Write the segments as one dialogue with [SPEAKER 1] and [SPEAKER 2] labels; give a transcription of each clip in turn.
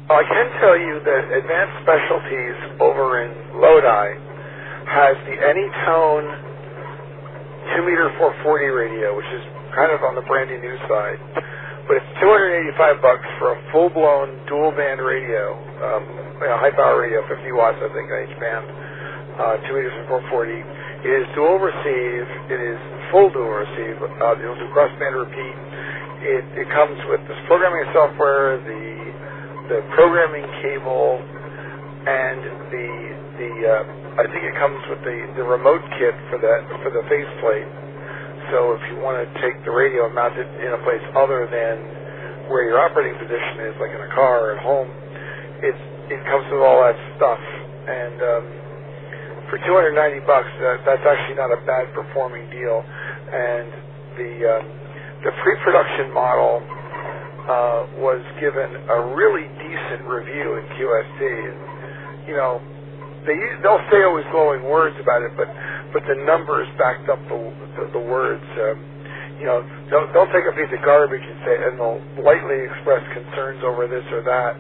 [SPEAKER 1] Well, I can tell you that Advanced Specialties over in Lodi has the Anytone 2-meter 440 radio, which is kind of on the brandy new side. But it's $285 for a full-blown dual-band radio, high-power radio, 50 watts, I think, on each band, 2 meters and 440. It is dual receive. It is full dual receive. It'll do cross-band repeat. It comes with this programming software, the programming cable, and I think it comes with the remote kit for the faceplate. So if you want to take the radio and mount it in a place other than where your operating position is, like in a car or at home, it comes with all that stuff. And for $290, that's actually not a bad performing deal. And the pre-production model was given a really decent review in QST. You know, they'll say always glowing words about it, but the numbers backed up the words. They'll take a piece of garbage and they'll lightly express concerns over this or that.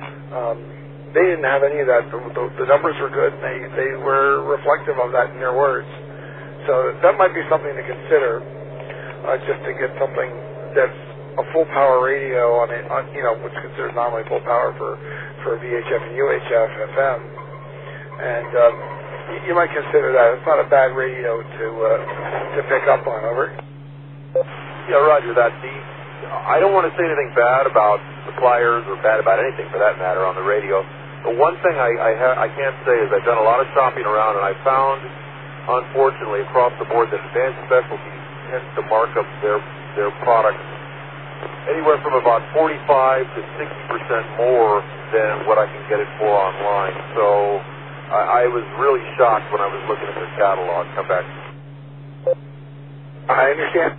[SPEAKER 1] They didn't have any of that. The numbers were good. They were reflective of that in their words. So that might be something to consider, just to get something that's a full power radio on what's considered normally full power for VHF and UHF FM. And you might consider that. It's not a bad radio to pick up on. Over.
[SPEAKER 2] Yeah, Roger that. I don't want to say anything bad about suppliers or bad about anything for that matter on the radio. The one thing I can't say is I've done a lot of shopping around, and I found, unfortunately, across the board that Advanced Specialties tends to mark up their products anywhere from about 45 to 60% more than what I can get it for online. So I was really shocked when I was looking at their catalog. Come back.
[SPEAKER 1] I understand.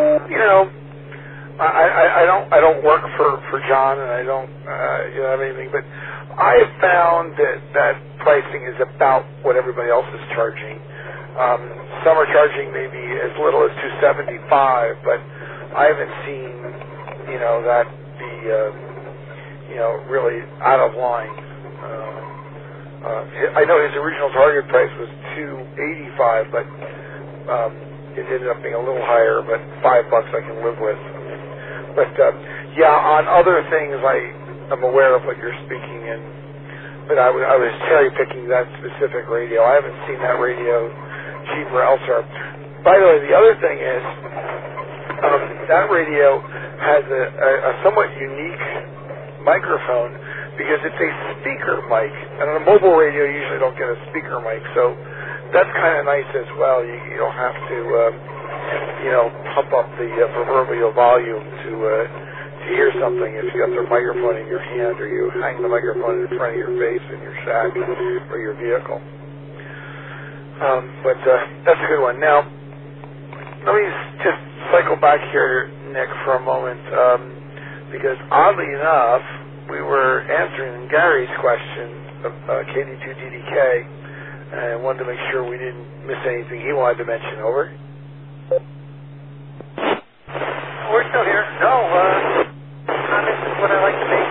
[SPEAKER 1] I don't work for John, and I don't have anything, but I have found that pricing is about what everybody else is charging. Some are charging maybe as little as $275, but I haven't seen that be really out of line. I know his original target price was $285, but it ended up being a little higher. But $5 I can live with. But on other things I'm aware of what you're speaking in. But I was cherry picking that specific radio. I haven't seen that radio cheaper elsewhere. By the way, the other thing is that radio has a somewhat unique microphone because it's a speaker mic, and on a mobile radio you usually don't get a speaker mic, so that's kind of nice as well. You don't have to pump up the proverbial volume to hear something if you got the microphone in your hand or you hang the microphone in front of your face in your shack or your vehicle. But that's a good one. Now, let me just cycle back here, Nick, for a moment, because oddly enough, we were answering Gary's question of KD2DDK, and wanted to make sure we didn't miss anything he wanted to mention. Over.
[SPEAKER 3] We're still here. No, comments is what I like to make.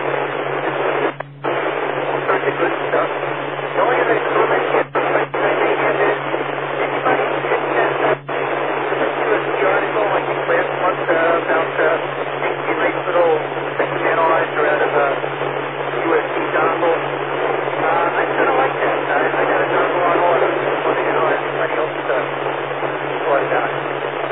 [SPEAKER 3] Pretty good stuff. The only other comment I like to make is anybody can the article I think last month about a nice little second analyzer out of a USB dongle. I kind of like that. I got a dongle on order. I want to know if anybody else thought about it.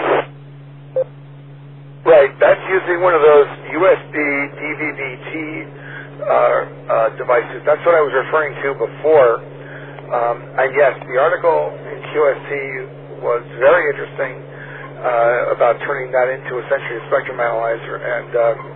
[SPEAKER 1] Right, that's using one of those USB DVB-T devices. That's what I was referring to before. And yes, the article in QST was very interesting about turning that into essentially a spectrum analyzer. And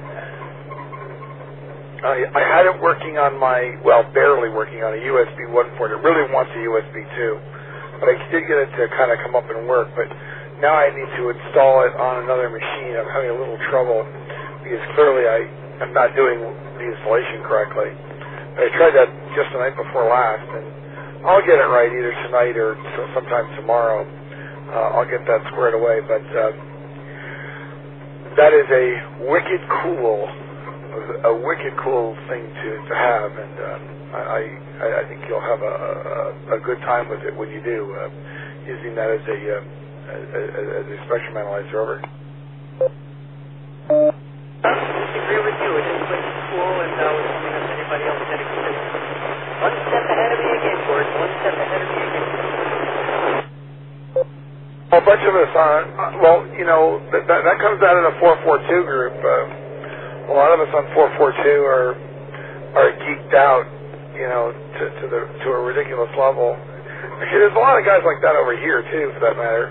[SPEAKER 1] I had it working on barely working on a USB 1 port. It really wants a USB 2. But I did get it to kind of come up and work. But now I need to install it on another machine. I'm having a little trouble because clearly I am not doing the installation correctly. I tried that just the night before last, and I'll get it right either tonight or sometime tomorrow. I'll get that squared away. But that is a wicked cool a wicked cool thing to have, and I think you'll have a good time with it when you do, using that as a spectrum analyzer. Over.
[SPEAKER 3] I agree with you. It is wicked cool, and we're seeing if anybody else getting it. One step ahead of me again, Gord. One step ahead of me again.
[SPEAKER 1] A bunch of us that comes out of the 442 group. A lot of us on 442 are geeked out, to a ridiculous level. Actually, there's a lot of guys like that over here too, for that matter.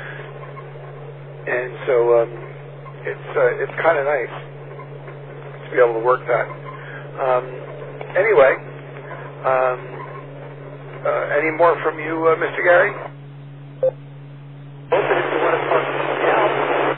[SPEAKER 1] And so it's kind of nice to be able to work that. Anyway, any more from you, Mr. Gary?
[SPEAKER 3] Open if you want to talk now.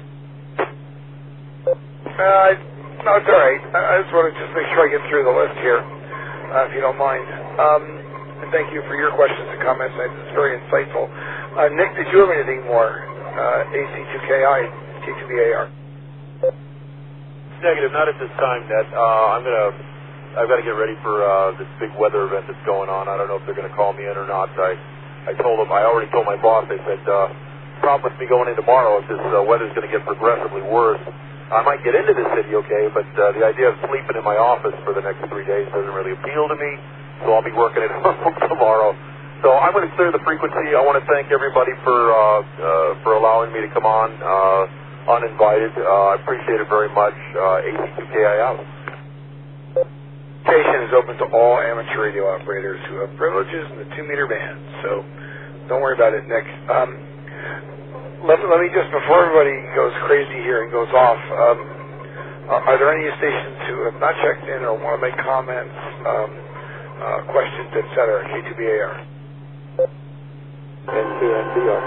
[SPEAKER 1] No, it's all right. I just want to make sure I get through the list here, if you don't mind. And thank you for your questions and comments. It's very insightful. Nick, did you have anything more? AC2KI, K2BAR.
[SPEAKER 2] Negative, not at this time, Ned. I've got to get ready for this big weather event that's going on. I don't know if they're going to call me in or not. I already told my boss. They said, problem with me going in tomorrow if this weather's going to get progressively worse. I might get into the city, okay, but the idea of sleeping in my office for the next 3 days doesn't really appeal to me, so I'll be working at home tomorrow. So I'm going to clear the frequency. I want to thank everybody for allowing me to come on uninvited. I appreciate it very much. AC2KI out.
[SPEAKER 1] Station is open to all amateur radio operators who have privileges in the 2-meter band, so don't worry about it, Nick. Let me just, before everybody goes crazy here and goes off, are there any stations who have not checked in or want to make comments, questions, etc.? K2BAR.
[SPEAKER 2] N2NBR.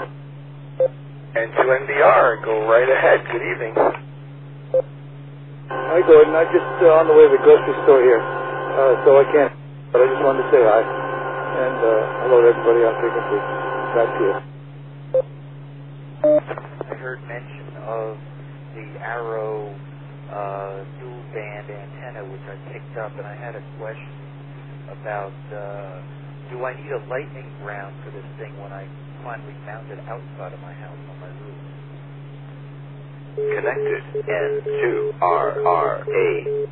[SPEAKER 1] N2NBR, go right ahead. Good evening.
[SPEAKER 4] Hi, Gordon. I'm just on the way to the grocery store here, so I can't, but I just wanted to say hi. And hello to everybody on frequency. Back to you.
[SPEAKER 5] I heard mention of the Arrow dual band antenna, which I picked up, and I had a question about do I need a lightning ground for this thing when I finally mount it outside of my house on my roof?
[SPEAKER 6] Connected N2RRA.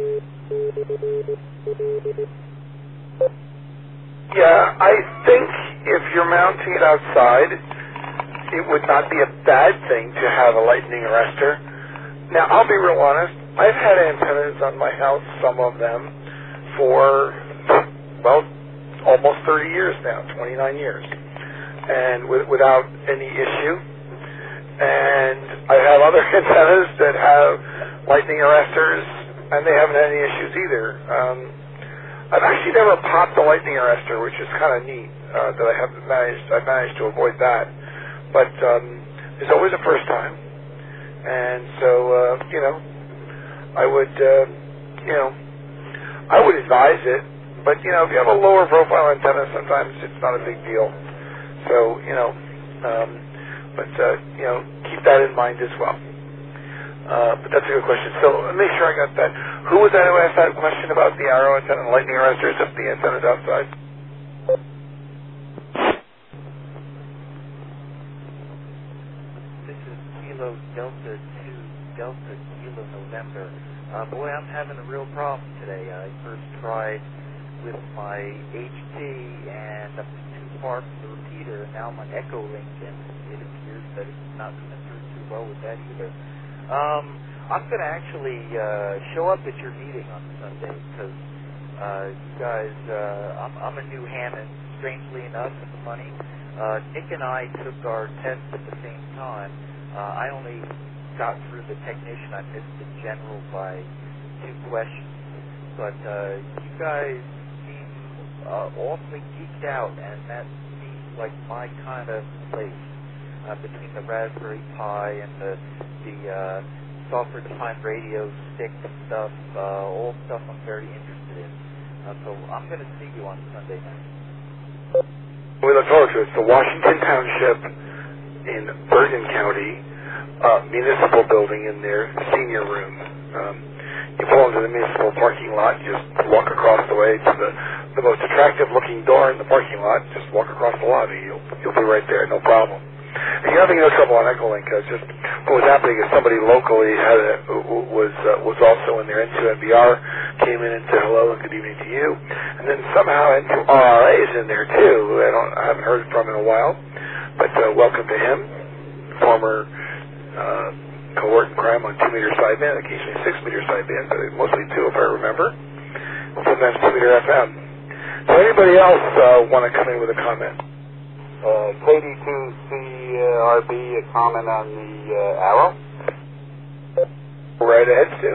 [SPEAKER 1] Yeah, I think if you're mounting it outside, it would not be a bad thing to have a lightning arrestor. Now, I'll be real honest. I've had antennas on my house, some of them, for, almost 30 years now, 29 years, and without any issue. And I have other antennas that have lightning arrestors, and they haven't had any issues either. I've actually never popped a lightning arrestor, which is kind of neat, that I've managed to avoid that. But there's always a first time, and so I would advise it. But if you have a lower profile antenna, sometimes it's not a big deal. So keep that in mind as well. But that's a good question. So make sure I got that. Who was that who asked that question about the Arrow antenna and lightning arresters if the antenna's outside?
[SPEAKER 5] Delta 2 Delta Kilo November. Boy, I'm having a real problem today. I first tried with my HT and I'm too far from the repeater, and now I'm on Echo Link, and it appears that it's not coming through too well with that either. I'm going to actually show up at your meeting on Sunday because you guys, I'm a new Hammond, strangely enough, in the money. Nick and I took our test at the same time. I only got through the technician. I missed the general by 2 questions. But you guys seem awfully geeked out, and that seems like my kind of place. Between the Raspberry Pi and the software-defined radio stick stuff, all stuff I'm very interested in. So I'm going to see you on Sunday night.
[SPEAKER 1] We look forward to it. It's the Washington Township in Bergen County municipal building in their senior room. you pull into the municipal parking lot, you just walk across the way to the most attractive-looking door in the parking lot. Just walk across the lobby. You'll be right there, no problem. If you're having no trouble on Echolink, just what was happening is somebody locally was also in their N2NBR, came in and said hello and good evening to you, and then somehow N2RRA is in there too, who I haven't heard from in a while, but welcome to him, former cohort in crime on 2-meter sideband, occasionally 6-meter sideband, but mostly 2 if I remember, sometimes 2-meter FM. So anybody else want to come in with a comment?
[SPEAKER 6] KD2CRB, a comment on the Arrow?
[SPEAKER 1] Right ahead, Stu.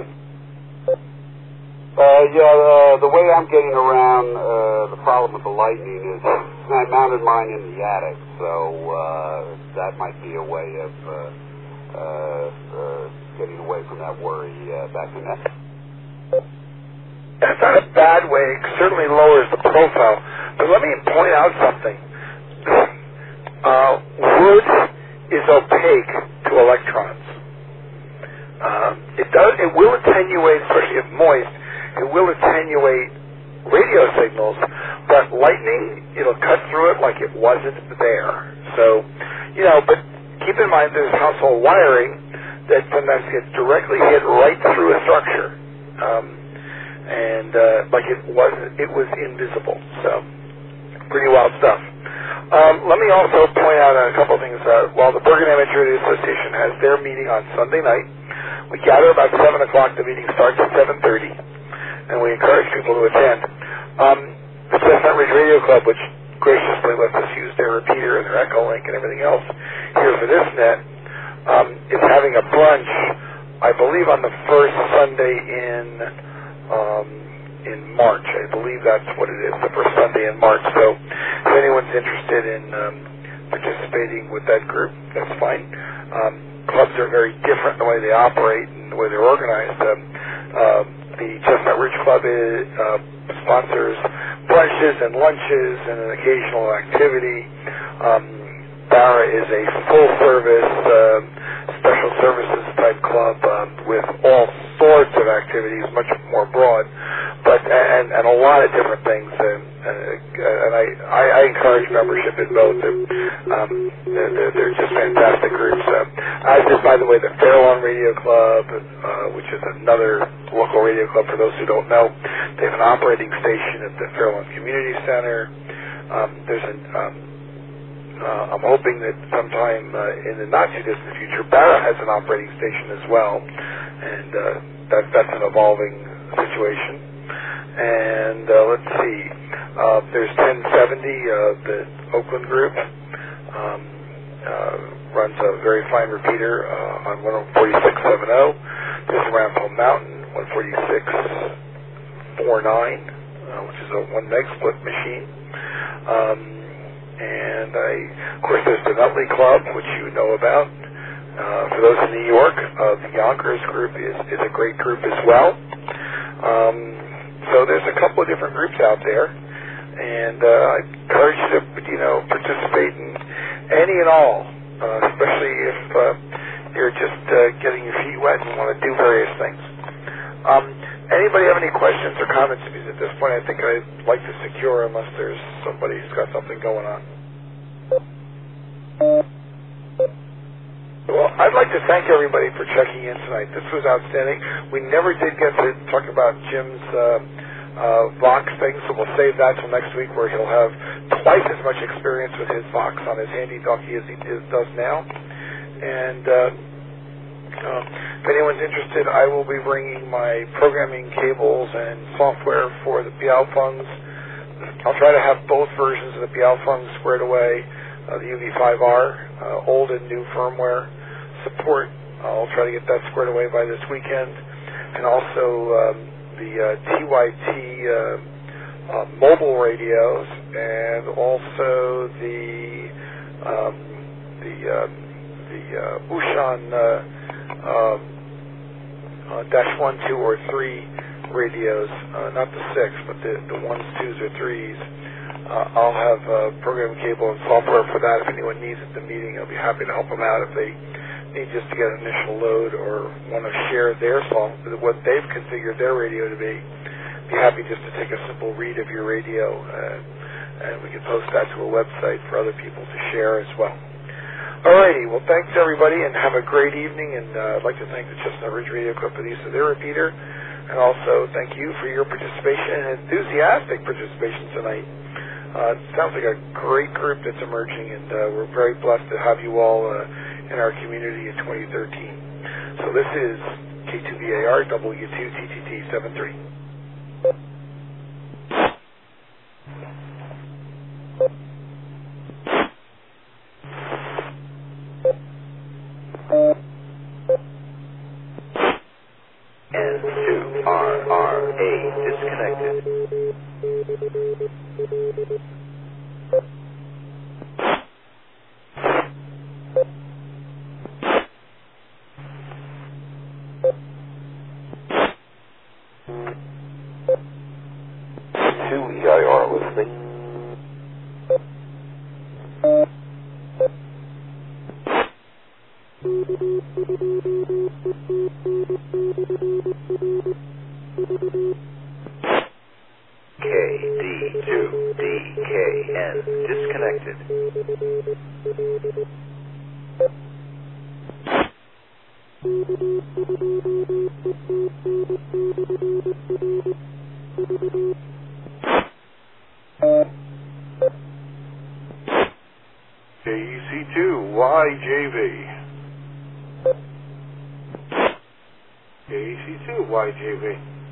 [SPEAKER 6] The way I'm getting around the problem with the Lightning is I mounted mine in the attic, so that might be a way of getting away from that worry back in that.
[SPEAKER 1] That's not a bad way. It certainly lowers the profile. But let me point out something. Wood is opaque to electrons. It will attenuate, especially if moist, it will attenuate radio signals, but lightning, it'll cut through it like it wasn't there. So, but keep in mind there's household wiring that sometimes gets directly hit right through a structure. Like it was invisible. So, pretty wild stuff. Let me also point out a couple of things. While the Bergen Amateur Radio Association has their meeting on Sunday night, we gather about 7 o'clock. The meeting starts at 7:30, and we encourage people to attend. The Chestnut Ridge Radio Club, which graciously lets us use their repeater and their Echolink and everything else here for this net, is having a brunch, I believe, on the first Sunday in March. I believe that's what it is, the first Sunday in March. So if anyone's interested in participating with that group, that's fine. Clubs are very different in the way they operate and the way they're organized. The Chestnut Ridge Club sponsors brunches and lunches and an occasional activity. Barra is a full-service, special services type club with all sorts of activities, much more broad, but and a lot of different things. And I encourage membership in both. They're just fantastic groups. As is, by the way, the Fairlawn Radio Club, which is another local radio club for those who don't know. They have an operating station at the Fairlawn Community Center. I'm hoping that sometime in the not-too-distant future, Barra has an operating station as well, and that's an evolving situation. And let's see, there's 1070, the Oakland group, runs a very fine repeater on 146.70. There's Rampo Mountain, 146.49, which is a 1 meg split machine. And of course, there's the Nutley Club, which you know about. For those in New York, the Yonkers group is a great group as well. So there's a couple of different groups out there, and I encourage you to participate in any and all, especially if you're just getting your feet wet and want to do various things. Anybody have any questions or comments? Because at this point, I think I'd like to secure unless there's somebody who's got something going on. Well, I'd like to thank everybody for checking in tonight. This was outstanding. We never did get to talk about Jim's Vox thing, so we'll save that till next week, where he'll have twice as much experience with his Vox on his handy donkey as he does now. And if anyone's interested, I will be bringing my programming cables and software for the Biaofungs. I'll try to have both versions of the Biaofeng squared away, the UV5R, old and new firmware support. I'll try to get that squared away by this weekend. And also the TYT mobile radios, and also the Ushan dash 1, 2, or 3 radios, not the 6, but the 1s, 2s, or 3s. I'll have program cable and software for that. If anyone needs at the meeting, I'll be happy to help them out if they need just to get an initial load or want to share their song, what they've configured their radio to be happy just to take a simple read of your radio, and we can post that to a website for other people to share as well. Alrighty, well, thanks everybody, and have a great evening, and I'd like to thank the Chestnut Ridge Radio Club for the use of their repeater, and also thank you for your participation and enthusiastic participation tonight. It sounds like a great group that's emerging, and we're very blessed to have you all in our community in 2013. So this is K2VAR W2TTT 73.
[SPEAKER 7] N2RRA disconnected.
[SPEAKER 2] EIR listening.
[SPEAKER 7] KD2DKN disconnected.
[SPEAKER 2] KEC2YJV. KEC2YJV.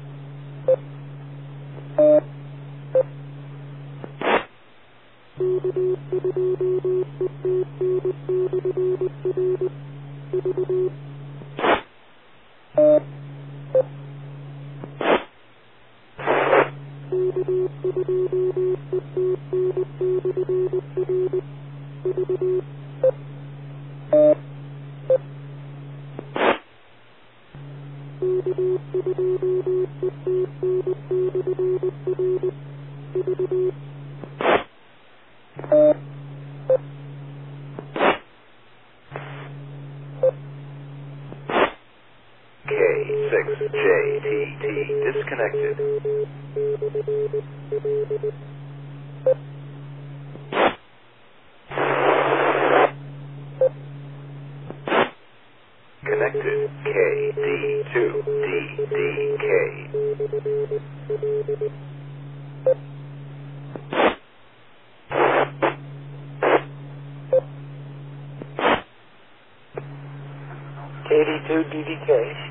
[SPEAKER 7] K6JTT disconnected. Connected KD2DDK.
[SPEAKER 3] KD2DDK.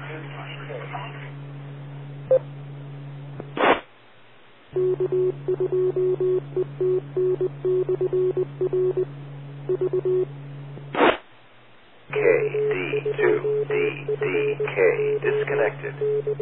[SPEAKER 7] KD2DDK disconnected.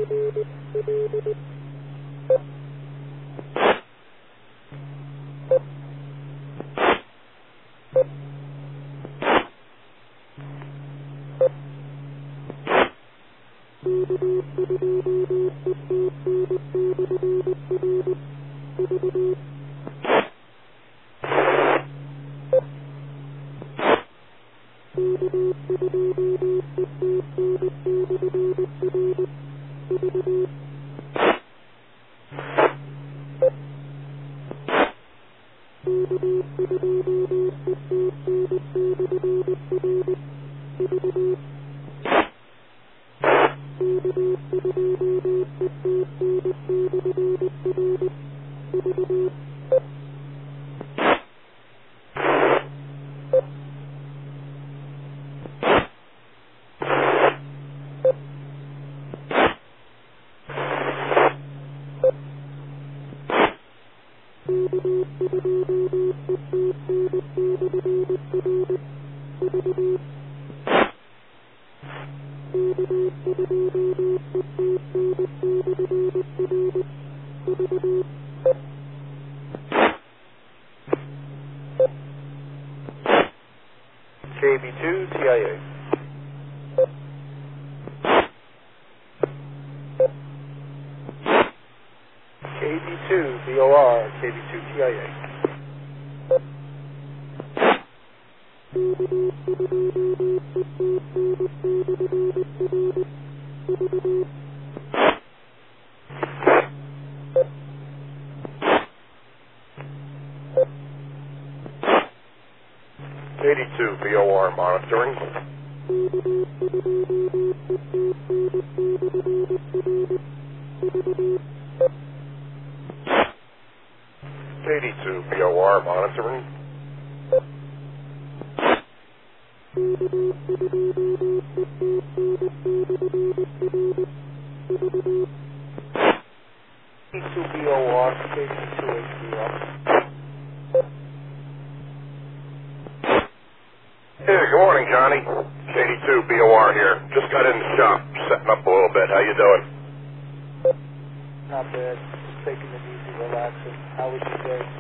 [SPEAKER 2] KB2TIA. KB2VOR, KB2TIA. KD2 VOR monitoring. KD2 VOR monitoring.
[SPEAKER 3] KD2 BOR, KD2 HBR.
[SPEAKER 2] Hey, good morning, Johnny. KD2 BOR here. Just got in the shop, setting up a little bit. How you doing?
[SPEAKER 3] Not bad. Just taking it easy, relaxing. How was your day?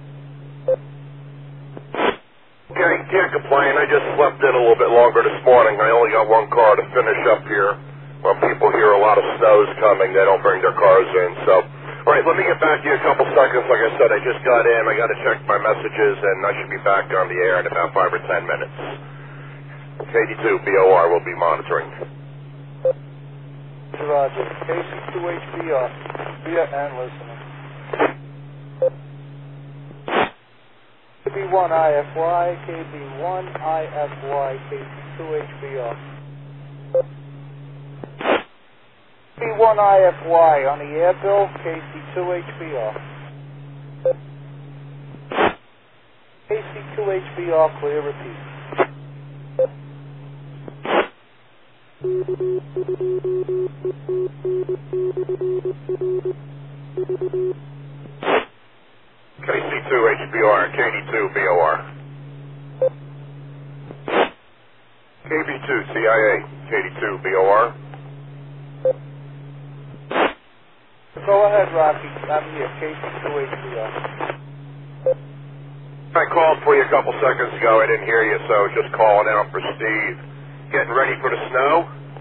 [SPEAKER 2] Okay, can't complain. I just slept in a little bit longer this morning. I only got one car to finish up here. When people hear a lot of snow's coming, they don't bring their cars in. So, all right, let me get back to you a couple seconds. Like I said, I just got in. I got to check my messages, and I should be back on the air in about 5 or 10 minutes. KD2 BOR will be monitoring.
[SPEAKER 3] Roger. KC2 HBR. Via and listening. KB1 IFY, KB1 IFY, KC2 HBR. KB1 IFY on the air bill, KC2 HBR. KC2 HBR, clear, repeat.
[SPEAKER 2] KC2 HBR, KD2 BOR. KB2 CIA, KD2 BOR.
[SPEAKER 3] Go ahead, Rocky. I'm here, KC2 HBR.
[SPEAKER 2] I called for you a couple seconds ago. I didn't hear you, so just calling out for Steve. Getting ready for the snow?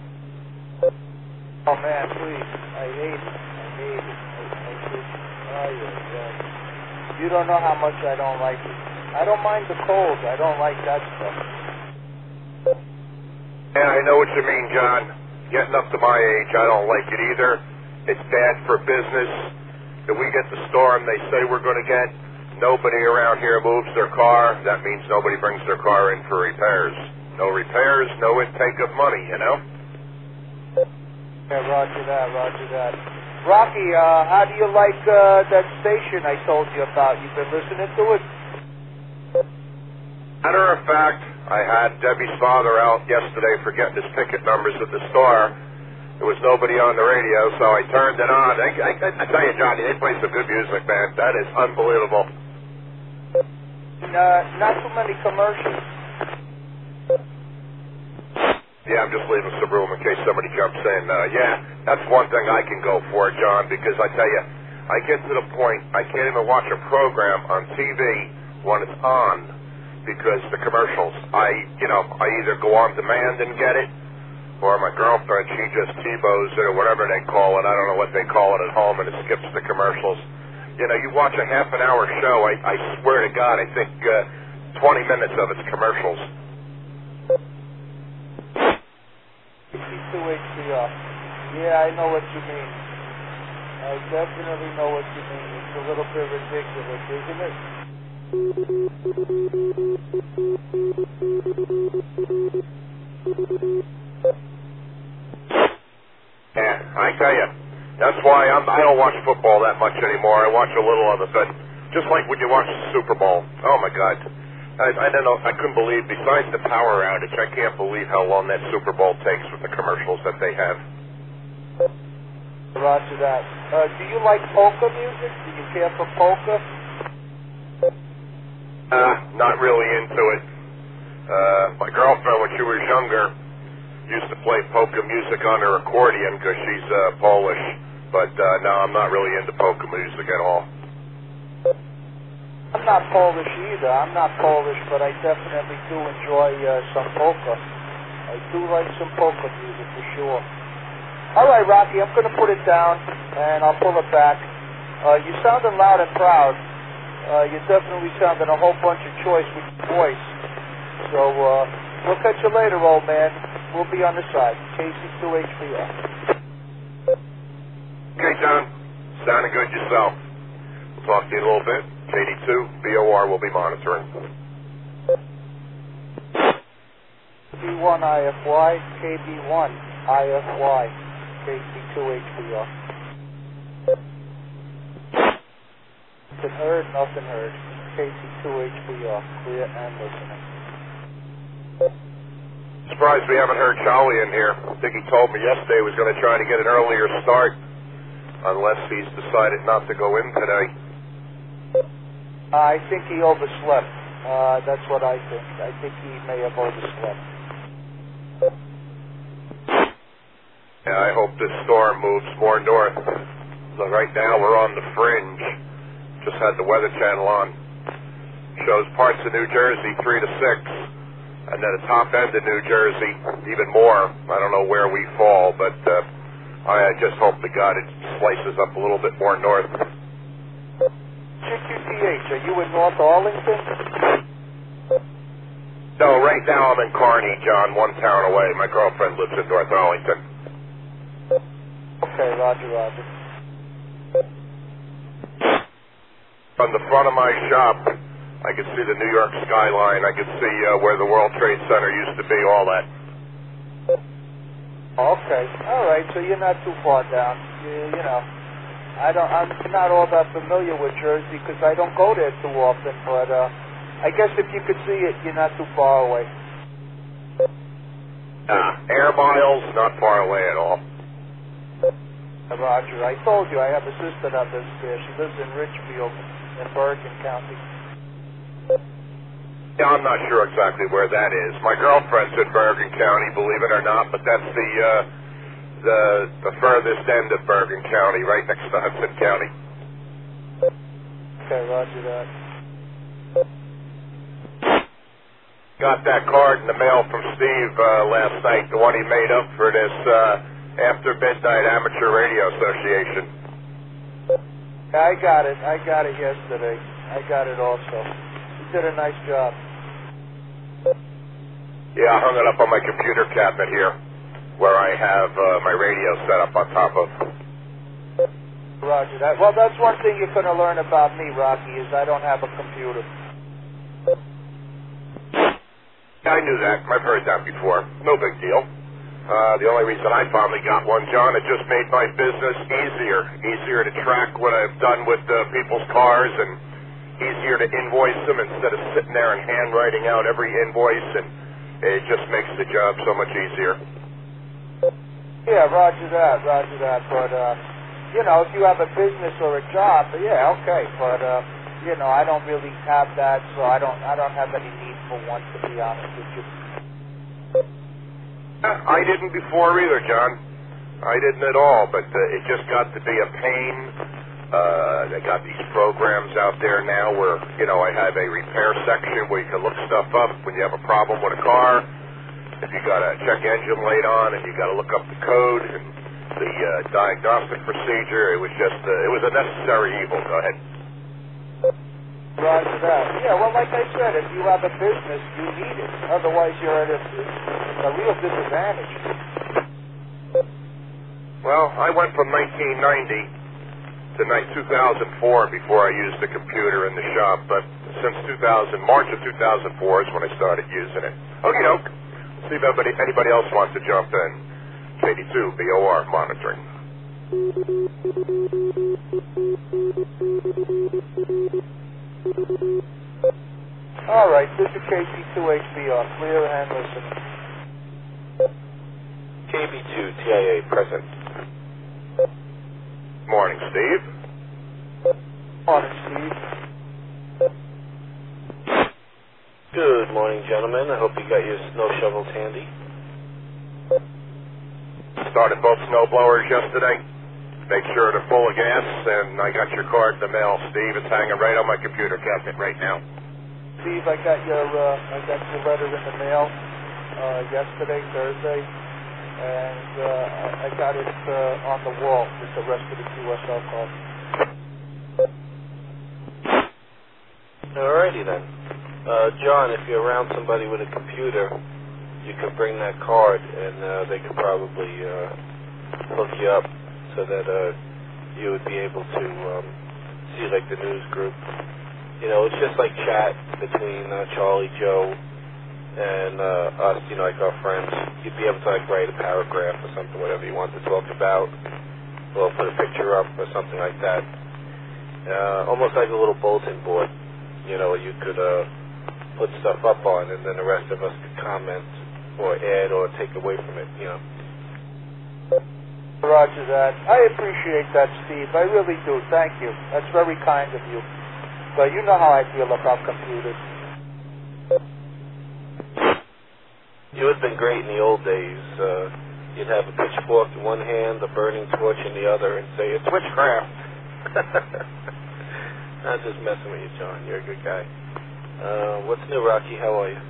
[SPEAKER 3] Oh, man, please. I hate it. You don't know how much I don't like it. I don't mind the cold. I don't like that stuff.
[SPEAKER 2] Yeah, I know what you mean, John. Getting up to my age, I don't like it either. It's bad for business. If we get the storm they say we're going to get, nobody around here moves their car. That means nobody brings their car in for repairs. No repairs, no intake of money, you know?
[SPEAKER 3] Yeah, roger that. Rocky, how do you like that station I told you about? You've been listening to it?
[SPEAKER 2] Matter of fact, I had Debbie's father out yesterday for getting his ticket numbers at the store. There was nobody on the radio, so I turned it on. I tell you, Johnny, they play some good music, man. That is unbelievable.
[SPEAKER 3] Not too many commercials.
[SPEAKER 2] Yeah, I'm just leaving some room in case somebody jumps in. Yeah, that's one thing I can go for, John, because I tell you, I get to the point I can't even watch a program on TV when it's on because the commercials. I either go on demand and get it, or my girlfriend, she just TiVos it or whatever they call it. I don't know what they call it at home, and it skips the commercials. You know, you watch a half-an-hour show, I swear to God, I think 20 minutes of it's commercials.
[SPEAKER 3] KC2 HBR. Yeah, I know what you mean. I definitely know what you mean. It's a little bit ridiculous, isn't it?
[SPEAKER 2] Yeah, I tell you, that's why I don't watch football that much anymore. I watch a little of it, but just like when you watch the Super Bowl, oh my God, I don't know, I couldn't believe, besides the power outage, I can't believe how long that Super Bowl takes with the commercials that they have.
[SPEAKER 3] Roger that. Do you like polka music? Do you care for polka?
[SPEAKER 2] Not really into it. My girlfriend, when she was younger, used to play polka music on her accordion because she's Polish. But no, I'm not really into polka music at all.
[SPEAKER 3] I'm not Polish either. I'm not Polish, but I definitely do enjoy some polka. I do like some polka music for sure. All right, Rocky, I'm going to put it down, and I'll pull it back. You sounded loud and proud. You definitely sounded a whole bunch of choice with your voice.
[SPEAKER 4] So we'll catch you later, old man. We'll be on the side. KC2HBR.
[SPEAKER 2] Okay, John. Sounding good yourself. We'll talk to you in a little bit. KD2, BOR will be monitoring.
[SPEAKER 4] KB1 IFY, KB1 IFY, KC2HBR. Nothing heard, nothing heard. KC2HBR, clear and listening.
[SPEAKER 2] Surprised we haven't heard Charlie in here. I think he told me yesterday he was going to try to get an earlier start, unless he's decided not to go in today.
[SPEAKER 4] I think he overslept. That's what I think. I think he may have overslept.
[SPEAKER 2] Yeah, I hope this storm moves more north. So right now we're on the fringe. Just had the Weather Channel on. Shows parts of New Jersey 3 to 6. And then the top end of New Jersey, even more. I don't know where we fall, but I just hope to God it slices up a little bit more north.
[SPEAKER 4] QQTH, are you in North Arlington?
[SPEAKER 2] No, right now I'm in Kearney, John, one town away. My girlfriend lives in North Arlington.
[SPEAKER 4] Okay, roger, roger.
[SPEAKER 2] From the front of my shop, I can see the New York skyline. I can see where the World Trade Center used to be, all that.
[SPEAKER 4] Okay, all right, so you're not too far down. You know, I'm not all that familiar with Jersey because I don't go there too often, but I guess if you could see it, you're not too far away.
[SPEAKER 2] Air miles, not far away at all.
[SPEAKER 4] Roger, I told you I have a sister that lives there. She lives in Richfield in Bergen County.
[SPEAKER 2] Yeah, I'm not sure exactly where that is. My girlfriend's in Bergen County, believe it or not, but that's the furthest end of Bergen County, right next to Hudson County.
[SPEAKER 4] Okay, roger that.
[SPEAKER 2] Got that card in the mail from Steve last night, the one he made up for this After Midnight Amateur Radio Association.
[SPEAKER 4] I got it yesterday. I got it also. You did a nice job.
[SPEAKER 2] Yeah, I hung it up on my computer cabinet here, where I have my radio set up on top of.
[SPEAKER 4] Roger that. Well, that's one thing you're going to learn about me, Rocky, is I don't have a computer.
[SPEAKER 2] I knew that. I've heard that before. No big deal. The only reason I finally got one, John, it just made my business easier to track what I've done with people's cars and easier to invoice them instead of sitting there and handwriting out every invoice, and it just makes the job so much easier.
[SPEAKER 4] Yeah, roger that. But, you know, if you have a business or a job, yeah, okay. But, you know, I don't really have that, so I don't have any need for one, to be honest with you.
[SPEAKER 2] I didn't before either, John. I didn't at all, but it just got to be a pain. They got these programs out there now where, you know, I have a repair section where you can look stuff up when you have a problem with a car. If you got a check engine light on and you got to look up the code and the diagnostic procedure, it was a necessary evil. Go ahead.
[SPEAKER 4] Roger that. Yeah, well, like I said, if you have a business, you need it. Otherwise, you're at a real disadvantage.
[SPEAKER 2] Well, I went from 1990 to 2004 before I used the computer in the shop, but since March of 2004 is when I started using it. Okie doke. See if anybody else wants to jump in. KD2, BOR, monitoring.
[SPEAKER 4] All right, this is KC2HBR, clear and listening.
[SPEAKER 8] KB2, TIA, present.
[SPEAKER 2] Morning, Steve.
[SPEAKER 4] Morning, Steve.
[SPEAKER 8] Good morning, gentlemen. I hope you got your snow shovels handy.
[SPEAKER 2] Started both snow blowers yesterday. Make sure they're full of gas, and I got your card in the mail, Steve. It's hanging right on my computer cabinet right now.
[SPEAKER 4] Steve, I got your letter in the mail yesterday, Thursday, and I got it on the wall with the rest of the QSL card.
[SPEAKER 8] Alrighty then. John, if you're around somebody with a computer, you could bring that card, and they could probably hook you up so that you would be able to see, like, the news group. You know, it's just like chat between Charlie, Joe, and us, you know, like our friends. You'd be able to, like, write a paragraph or something, whatever you want to talk about, or put a picture up or something like that. Almost like a little bulletin board, you know, you could put stuff up on, and then the rest of us could comment or add or take away from it, you know.
[SPEAKER 4] Roger that. I appreciate that, Steve. I really do. Thank you. That's very kind of you. But you know how I feel about computers.
[SPEAKER 8] You would have been great in the old days. You'd have a pitchfork in one hand, a burning torch in the other, and say, it's witchcraft. I'm just messing with you, John. You're a good guy. What's new, Rocky? How are you?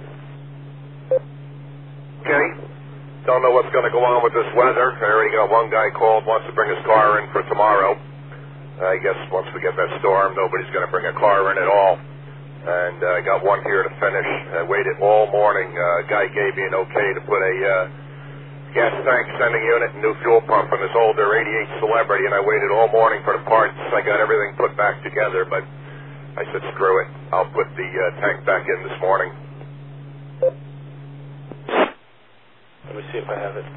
[SPEAKER 2] Okay. Don't know what's going to go on with this weather. I already got one guy called, wants to bring his car in for tomorrow. I guess once we get that storm, nobody's going to bring a car in at all. And I got one here to finish. I waited all morning. Guy gave me an okay to put a gas tank sending unit and new fuel pump on this older 88 Celebrity, and I waited all morning for the parts. I got everything put back together, but I said, screw it. I'll put the tank back in this morning.
[SPEAKER 8] Let me see if I have it.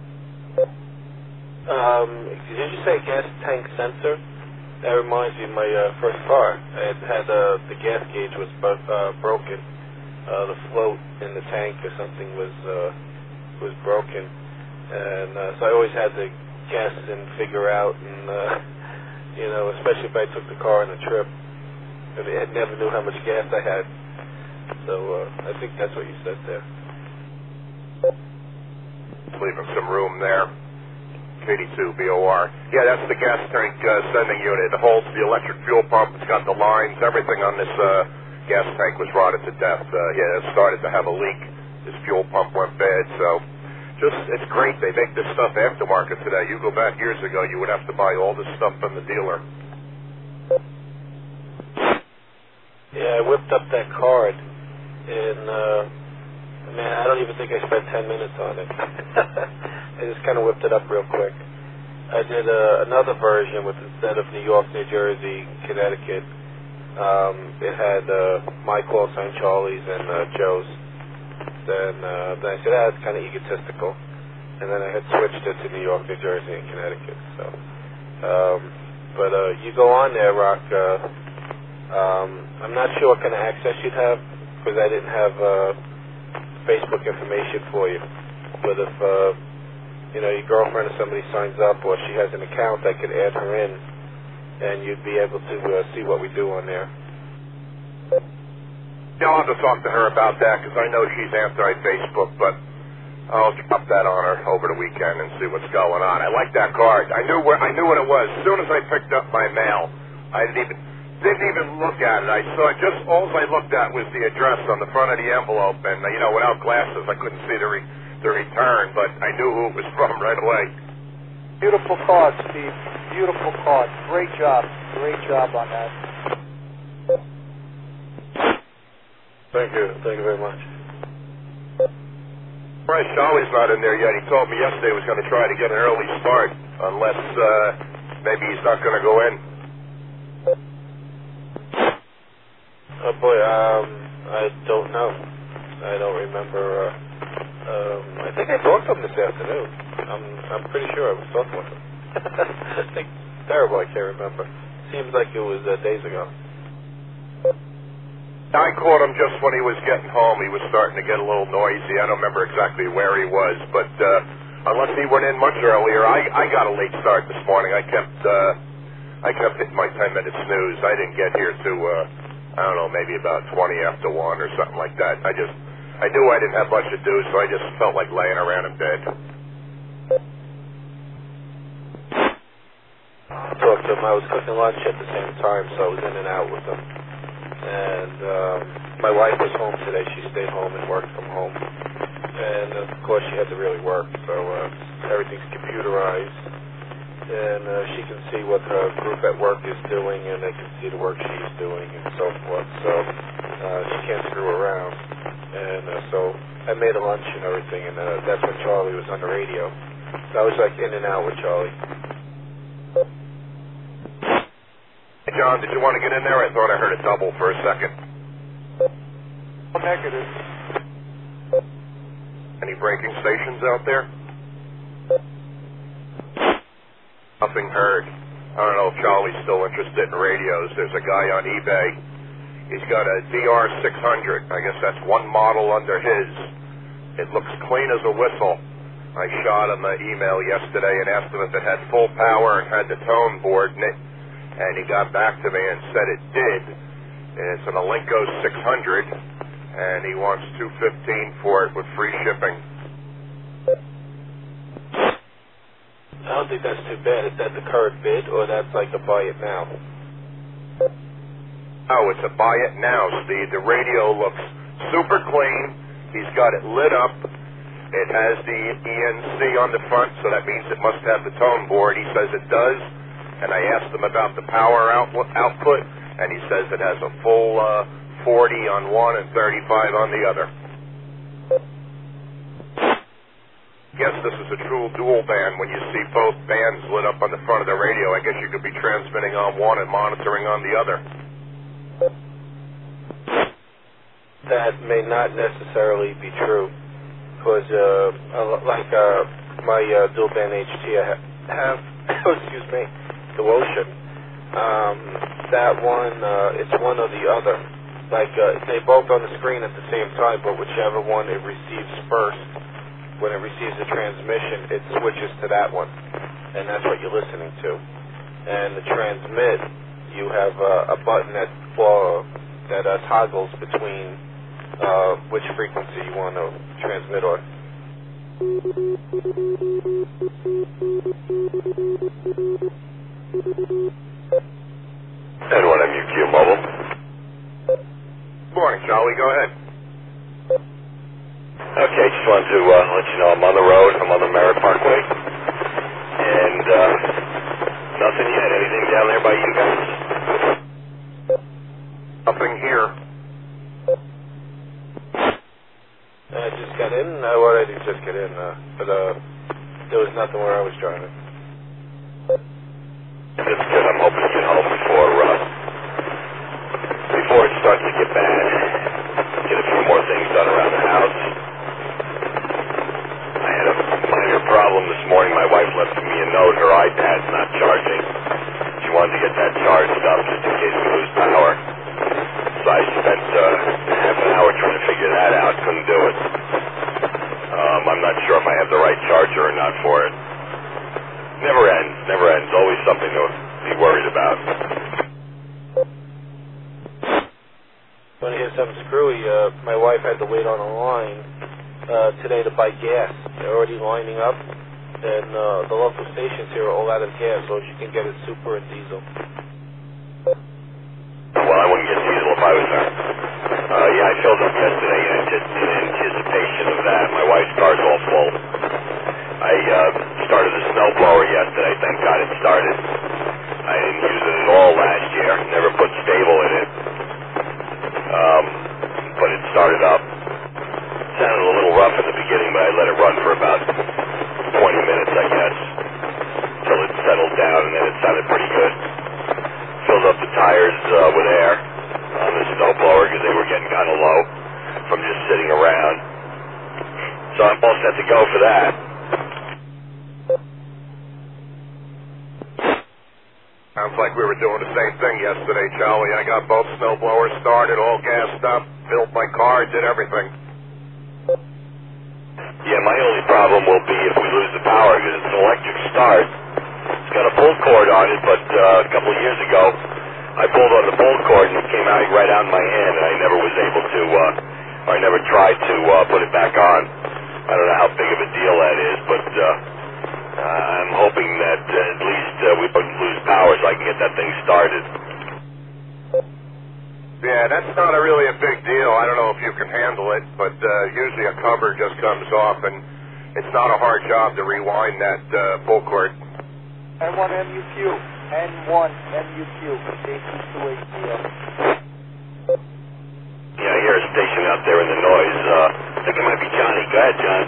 [SPEAKER 8] Did you say gas tank sensor? That reminds me of my first car. It had the gas gauge was broken. The float in the tank or something was broken, and so I always had to guess and figure out, and you know, especially if I took the car on a trip, I never knew how much gas I had. So I think that's what you said there.
[SPEAKER 2] Leaving some room there. 82 BOR. Yeah, that's the gas tank sending unit. It holds the electric fuel pump. It's got the lines. Everything on this gas tank was rotted to death. Yeah, it started to have a leak. This fuel pump went bad. So, it's great. They make this stuff aftermarket today. You go back years ago, you would have to buy all this stuff from the dealer.
[SPEAKER 8] Yeah, I whipped up that card, and man, I don't even think I spent 10 minutes on it. I just kind of whipped it up real quick. I did another version with, instead of New York, New Jersey, Connecticut, it had my call sign, Charlie's, and Joe's. Then I said, it's kind of egotistical. And then I had switched it to New York, New Jersey, and Connecticut. So, but you go on there, Rock. I'm not sure what kind of access you'd have, because I didn't have Facebook information for you. But if you know, your girlfriend or somebody signs up, or she has an account, I could add her in, and you'd be able to see what we do on there.
[SPEAKER 2] Yeah, I'll have to talk to her about that, because I know she's anti-Facebook, but I'll drop that on her over the weekend and see what's going on. I like that card. I knew what it was. As soon as I picked up my mail, I didn't even look at it. I saw just all I looked at was the address on the front of the envelope, and you know, without glasses, I couldn't see the return, but I knew who it was from right away.
[SPEAKER 4] Beautiful card, Steve. Beautiful card. Great job. Great job on that.
[SPEAKER 8] Thank you. Thank you very much.
[SPEAKER 2] Bryce Charlie's not in there yet. He told me yesterday he was going to try to get an early start, unless maybe he's not going to go in.
[SPEAKER 8] Oh boy, I don't know. I don't remember. I think I talked to him this afternoon. I'm pretty sure I was talking with him. I think terrible. I can't remember. Seems like it was days ago.
[SPEAKER 2] I caught him just when he was getting home. He was starting to get a little noisy. I don't remember exactly where he was, but unless he went in much earlier, I got a late start this morning. I kept hitting my 10-minute snooze. I didn't get here to I don't know, maybe about 20 after 1 or something like that. I knew I didn't have much to do, so I just felt like laying around in bed.
[SPEAKER 8] I talked to him. I was cooking lunch at the same time, so I was in and out with him. And my wife was home today. She stayed home and worked from home. And, of course, she had to really work, so everything's computerized. and she can see what her group at work is doing, and they can see the work she's doing, and so forth. So she can't screw around. And so I made a lunch and everything, and that's when Charlie was on the radio. So I was like in and out with Charlie.
[SPEAKER 2] Hey, John, did you want to get in there? I thought I heard a double for a second.
[SPEAKER 4] Negative.
[SPEAKER 2] Any breaking stations out there? Nothing heard. I don't know if Charlie's still interested in radios. There's a guy on eBay. He's got a DR600. I guess that's one model under his. It looks clean as a whistle. I shot him an email yesterday and asked him if it had full power and had the tone board in it, and he got back to me and said it did. And it's an Alinco 600, and he wants $215 for it with free shipping.
[SPEAKER 8] I don't think that's too bad. Is that the current bid, or that's like a buy it now?
[SPEAKER 2] Oh, it's a buy it now, Steve. The radio looks super clean. He's got it lit up. It has the ENC on the front, so that means it must have the tone board. He says it does. And I asked him about the power output, and he says it has a full 40 on one and 35 on the other. Guess this is a true dual band. When you see both bands lit up on the front of the radio, I guess you could be transmitting on one and monitoring on the other.
[SPEAKER 8] That may not necessarily be true, because like my dual band HT, I have excuse me, the Ocean. That one, it's one or the other. Like they both on the screen at the same time, but whichever one it receives first. When it receives the transmission, it switches to that one, and that's what you're listening to. And the transmit, you have a button that toggles between which frequency you want to transmit on.
[SPEAKER 2] Edwin, MUQ Mobile. Good morning, Charlie. Go ahead.
[SPEAKER 9] Okay, just wanted to let you know I'm on the road. I'm on the Merritt Parkway. And nothing yet. Anything down there by you guys?
[SPEAKER 2] Nothing here.
[SPEAKER 8] I just got in. What I did just get in, but there was nothing where I was driving.
[SPEAKER 9] That's good. I'm hoping you can help before it starts to get bad. Get a few more things done around the house. I had a minor problem this morning. My wife left me a note. Her iPad's not charging. She wanted to get that charged up just in case we lose power. So I spent half an hour trying to figure that out. Couldn't do it. I'm not sure if I have the right charger or not for it. Never ends. Always something to be worried about.
[SPEAKER 8] Want to hear something screwy? My wife had to wait on a line today to buy gas. They're already lining up, and the local stations here are all out of gas, so she can get a super and diesel.
[SPEAKER 9] Well, I wouldn't get diesel if I was her. Yeah, I filled up yesterday in anticipation of that. My wife's car's all full. I started the snowblower yesterday. Thank God it started. I didn't use it at all last year. Never put stable in it. But it started up. Sounded a little rough in the beginning, but I let it run for about 20 minutes, I guess, till it settled down, and then it sounded pretty good. Filled up the tires with air on the snowblower because they were getting kind of low from just sitting around. So I'm all set to go for that.
[SPEAKER 2] Sounds like we were doing the same thing yesterday, Charlie. I got both snowblowers started, all gassed up, filled my car, did everything.
[SPEAKER 9] Yeah, my only problem will be if we lose the power because it's an electric start. It's got a pull cord on it, but a couple of years ago I pulled on the pull cord and it came out right out in my hand, and I never was able to, or I never tried to put it back on. I don't know how big of a deal that is, but I'm hoping that at least we don't lose power so I can get that thing started.
[SPEAKER 2] Yeah, that's not really a big deal. I don't know if you can handle it, but usually a cover just comes off, and it's not a hard job to rewind that pull cord.
[SPEAKER 4] N1 MUQ. N1 MUQ. KC2HBO.
[SPEAKER 9] Yeah, I hear a station out there in the noise. I think it might be Johnny. Go ahead, John.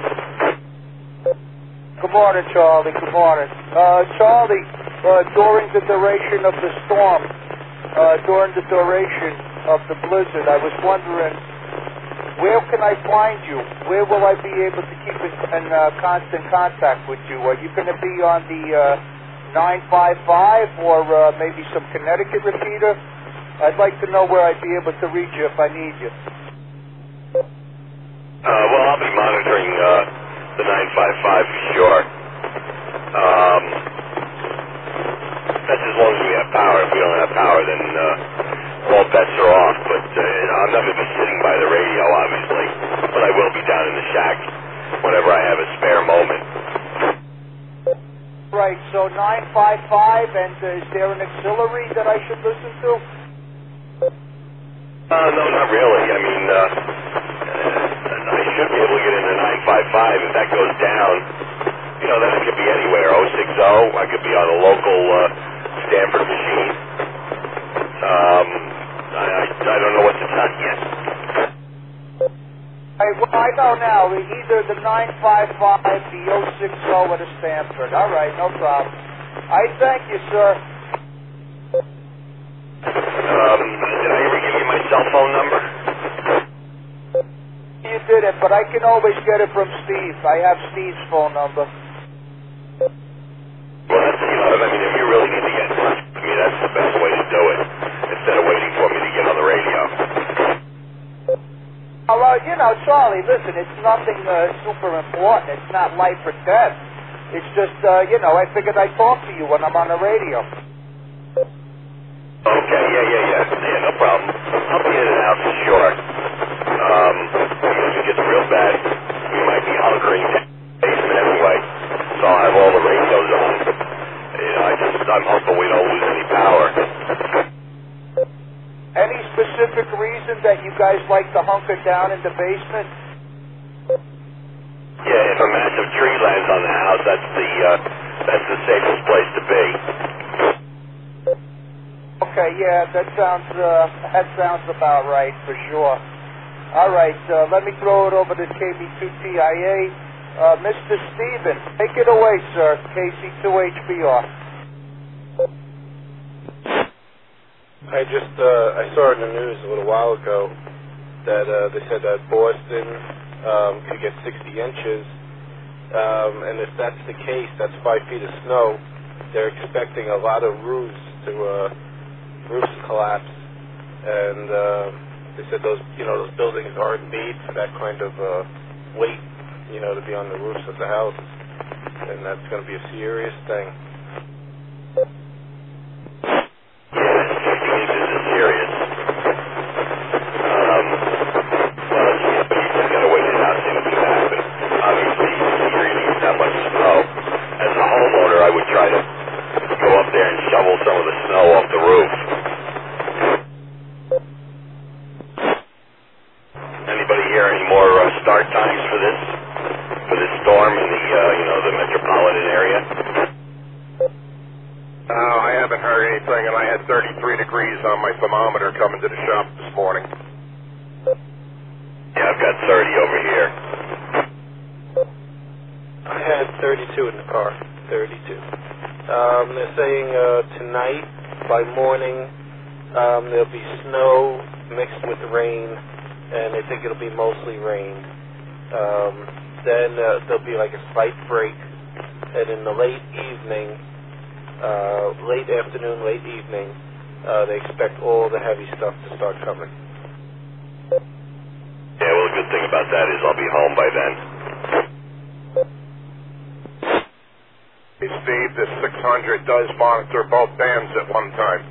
[SPEAKER 4] Good morning, Charlie. Good morning. Charlie, during the duration of the storm, during the duration of the blizzard, I was wondering, where can I find you? Where will I be able to keep in constant contact with you? Are you going to be on the 955 or maybe some Connecticut repeater? I'd like to know where I'd be able to reach you if I need you.
[SPEAKER 9] Well, I'll be monitoring the 955 for sure. That's as long as we have power. If we don't have power, then all bets are off. But I'll never be sitting by the radio, obviously. But I will be down in the shack whenever I have a spare moment.
[SPEAKER 4] Right, so 955, and is there an auxiliary that I should listen to?
[SPEAKER 9] No, not really. I mean, I should be able to get into 955 if that goes down. You know, then I could be anywhere. 060, I could be on a local Stanford machine. I don't know what to tell you.
[SPEAKER 4] Well, I know now. Either the 955, the 060, or the Stanford. All right, no problem. I thank you, sir.
[SPEAKER 9] Did I ever give you my cell phone number?
[SPEAKER 4] You didn't, but I can always get it from Steve. I have Steve's phone number.
[SPEAKER 9] Well, that's, you know, I mean, if you really need to get in touch with me, that's the best way to do it, instead of waiting for me to get on the radio.
[SPEAKER 4] Well, you know, Charlie, listen, it's nothing super important. It's not life or death. It's just, you know, I figured I'd talk to you when I'm on the radio.
[SPEAKER 9] Okay, yeah, no problem. I'll be in and out for sure. If it gets real bad, we might be hunkering down in the basement anyway, so I'll have all the radios on. You know, I'm hoping we don't lose any power.
[SPEAKER 4] Any specific reason that you guys like to hunker down in the basement?
[SPEAKER 9] Yeah, if a massive tree lands on the house, that's the safest place to be.
[SPEAKER 4] Okay, yeah, that sounds about right for sure. All right, let me throw it over to KB2TIA. Mr. Steven, take it away, sir. KC2HBR.
[SPEAKER 8] I saw in the news a little while ago that they said that Boston could get 60 inches, and if that's the case, that's 5 feet of snow. They're expecting a lot of roofs to collapse, and they said those buildings aren't made for that kind of weight, to be on the roofs of the houses, and that's going to be a serious thing.
[SPEAKER 2] Coming to the shop this morning.
[SPEAKER 9] Yeah, I've got 30 over here.
[SPEAKER 8] I had 32 in the car. 32. They're saying tonight, by morning, there'll be snow mixed with rain, and they think it'll be mostly rain. Then there'll be like a slight break, and in the late evening, late afternoon, late evening, they expect all the heavy stuff to start coming.
[SPEAKER 9] Yeah, well, the good thing about that is I'll be home by then.
[SPEAKER 2] Hey, Steve, this 600 does monitor both bands at one time.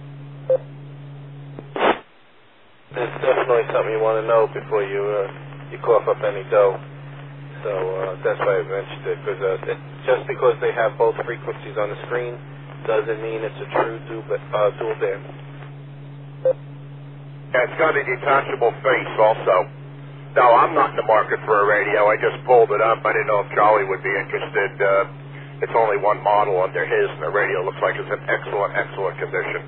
[SPEAKER 8] There's definitely something you want to know before you cough up any dough. So that's why I mentioned it, because just because they have both frequencies on the screen doesn't mean it's a true dual band.
[SPEAKER 2] Yeah, it's got a detachable face also. Now, I'm not in the market for a radio. I just pulled it up. I didn't know if Charlie would be interested. it's only one model under his, and the radio looks like it's in excellent condition.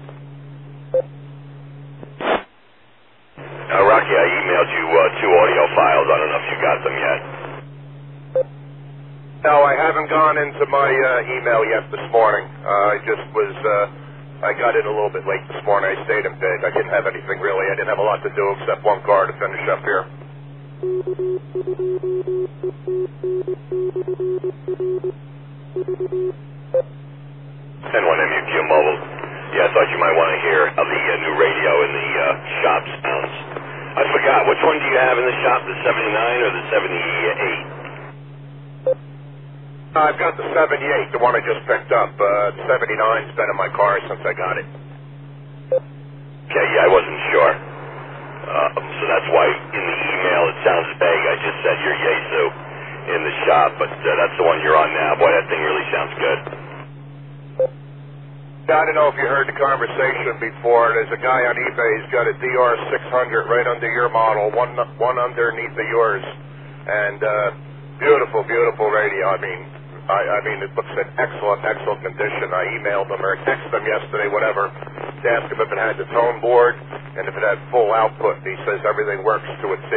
[SPEAKER 9] Rocky, I emailed you 2 audio files. I don't know if you got them yet.
[SPEAKER 2] No, I haven't gone into my email yet this morning. I got in a little bit late this morning. I stayed in bed. I didn't have anything really. I didn't have a lot to do except one car to finish up here.
[SPEAKER 9] Send one MUQ mobile. Yeah, I thought you might want to hear how the new radio in the shop sounds. I forgot, which one do you have in the shop, the 79 or the 78?
[SPEAKER 2] I've got the 78, the one I just picked up. The 79's been in my car since I got it.
[SPEAKER 9] Okay, yeah, I wasn't sure. So that's why in the email it sounds vague. I just said you're Yaesu in the shop, but that's the one you're on now. Boy, that thing really sounds good.
[SPEAKER 2] I don't know if you heard the conversation before. There's a guy on eBay. He's got a DR600 right under your model, one underneath of yours, and beautiful radio. I mean, it looks in excellent condition. I emailed him or texted him yesterday, whatever, to ask him if it had the tone board and if it had full output. And he says everything works to a T.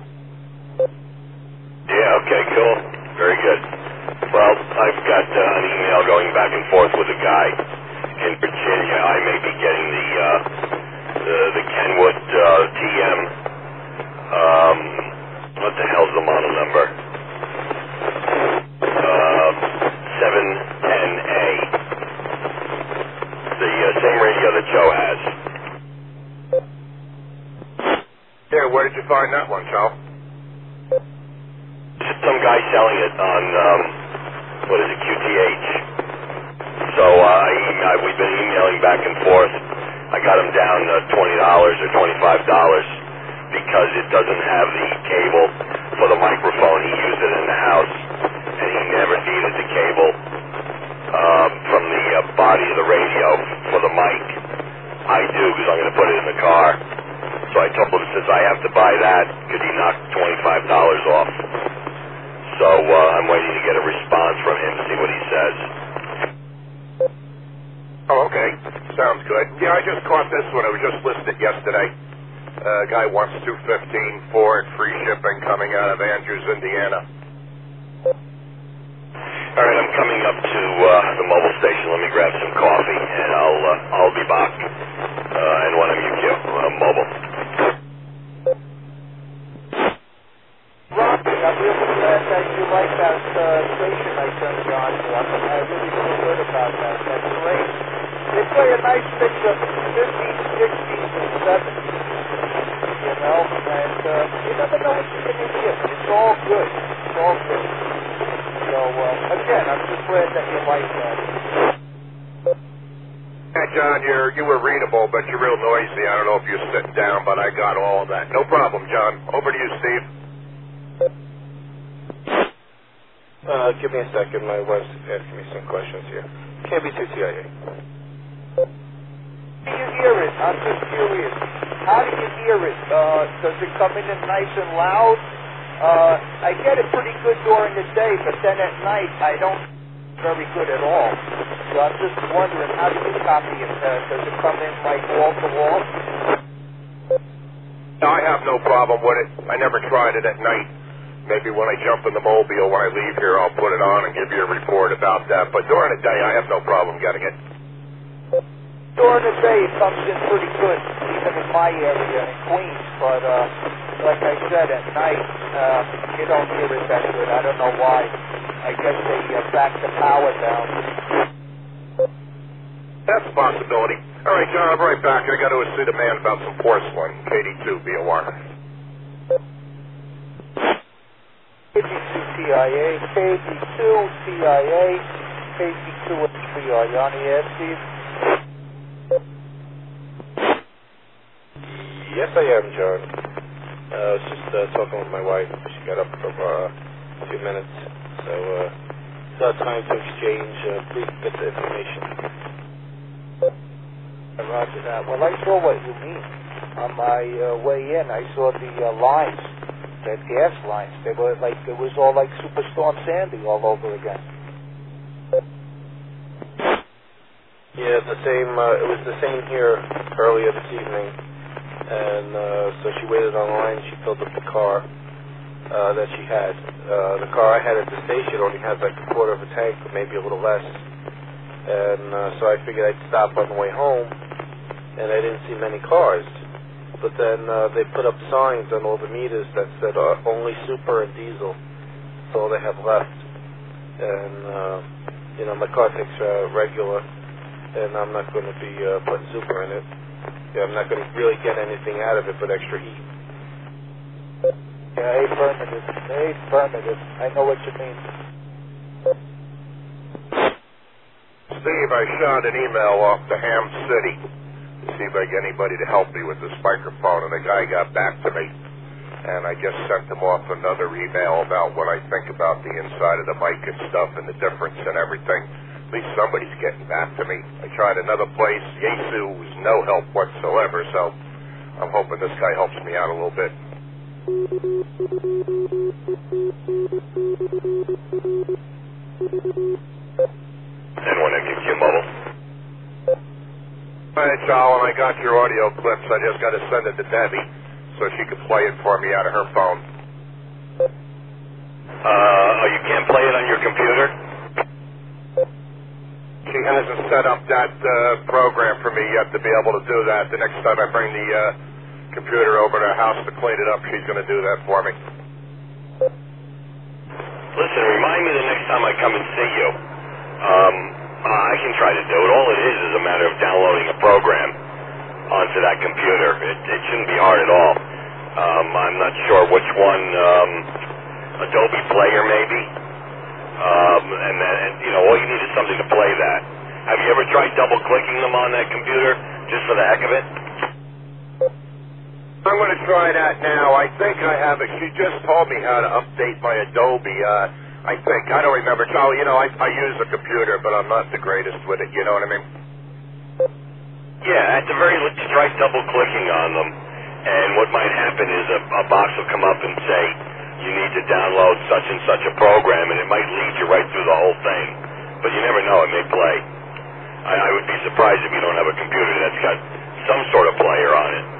[SPEAKER 9] Yeah. Okay. Cool. Very good. Well, I've got an email going back and forth with a guy in Virginia. I may be getting the Kenwood TM. What the hell's the model number? 710A. The same radio that Joe has.
[SPEAKER 2] Yeah, where did you find that one, Joe?
[SPEAKER 9] Some guy selling it on QTH. So we've been emailing back and forth. I got him down $20 or $25 because it doesn't have the cable for the microphone. He used it in the house, and he never needed the cable from the body of the radio for the mic. I do, because I'm going to put it in the car. So I told him, since I have to buy that, could he knock $25 off? So I'm waiting to get a response from him to see what he says.
[SPEAKER 2] Oh, okay. Sounds good. Yeah, I just caught this one. It was just listed yesterday. Guy wants $215 for it, free shipping, coming out of Andrews, Indiana.
[SPEAKER 9] All right, I'm coming up to the mobile station. Let me grab some coffee, and I'll be back. And one MUQ mobile.
[SPEAKER 4] Rocky, I'm really glad that you like that station I turned you on to. I really feel good about that. That's great. They play a nice mix of 50s, 60s, and 70s, you know, and you never know what you're going to hear. It's all good. It's all good. So, again, I'm just glad that you like that.
[SPEAKER 2] Yeah, John, you were readable, but you're real noisy. I don't know if you're sitting down, but I got all of that. No problem, John. Over to you, Steve.
[SPEAKER 8] Give me a second. My wife's asking me some questions here. KB2TIA.
[SPEAKER 4] How do you hear it? I'm just curious. How do you hear it? Does it come in nice and loud? I get it pretty good during the day, but then at night I don't very good at all. So I'm just wondering, how do you copy it? Does it come in like wall to wall?
[SPEAKER 2] No, I have no problem with it. I never tried it at night. Maybe when I jump in the mobile, when I leave here, I'll put it on and give you a report about that. But during the day, I have no problem getting it.
[SPEAKER 4] During the day, it comes in pretty good, even in my area in Queens. But like I said, at night, you don't hear it that good. I don't know why. I guess they back the power down.
[SPEAKER 2] That's a possibility. All right, John, I'll be right back. I got to see the man about some porcelain. KD2, BOR.
[SPEAKER 4] KD2TIA, KD2TIA, KD2HPR. You on the air, Steve?
[SPEAKER 8] Yes, I am, John. I was just talking with my wife. She got up for a few minutes, so it's our time to exchange brief bits of information.
[SPEAKER 4] Roger that. Well, I saw what you mean. On my way in, I saw the lines, the gas lines. They were like, it was all like Superstorm Sandy all over again.
[SPEAKER 8] Yeah, the same. It was the same here earlier this evening, and so she waited online. She filled up the car that she had. The car I had at the station only had like a quarter of a tank, or maybe a little less, and so I figured I'd stop on the way home, and I didn't see many cars. But then they put up signs on all the meters that said only super and diesel. That's all they have left, and you know, my car takes regular. And I'm not going to be putting super in it. Yeah, I'm not going to really get anything out of it but extra heat.
[SPEAKER 4] Yeah, affirmative. I know what you mean.
[SPEAKER 10] Steve, I shot an email off to Ham City to see if I get anybody to help me with this microphone, and the guy got back to me. And I just sent him off another email about what I think about the inside of the mic and stuff and the difference and everything. At least somebody's getting back to me. I tried another place. Yaesu was no help whatsoever, so I'm hoping this guy helps me out a little bit.
[SPEAKER 9] Anyone that gives you a mobile?
[SPEAKER 10] All right, Charles, I got your audio clips. I just got to send it to Debbie so she can play it for me out of her phone.
[SPEAKER 9] You can't play it on your computer?
[SPEAKER 10] She hasn't set up that program for me yet to be able to do that. The next time I bring the computer over to her house to clean it up, she's going to do that for me.
[SPEAKER 9] Listen, remind me the next time I come and see you. I can try to do it. All it is a matter of downloading a program onto that computer. It shouldn't be hard at all. I'm not sure which one. Adobe Player, maybe. And you know, all you need is something to play that. Have you ever tried double-clicking them on that computer just for the heck of it?
[SPEAKER 10] I'm going to try that now. I think I have it. She just told me how to update my Adobe. I think. I don't remember. Charlie, you know, I use a computer, but I'm not the greatest with it. You know what I mean?
[SPEAKER 9] Yeah, at the very least, try double-clicking on them. And what might happen is a box will come up and say, you need to download such and such a program, and it might lead you right through the whole thing. But you never know, it may play. I would be surprised if you don't have a computer that's got some sort of player on it.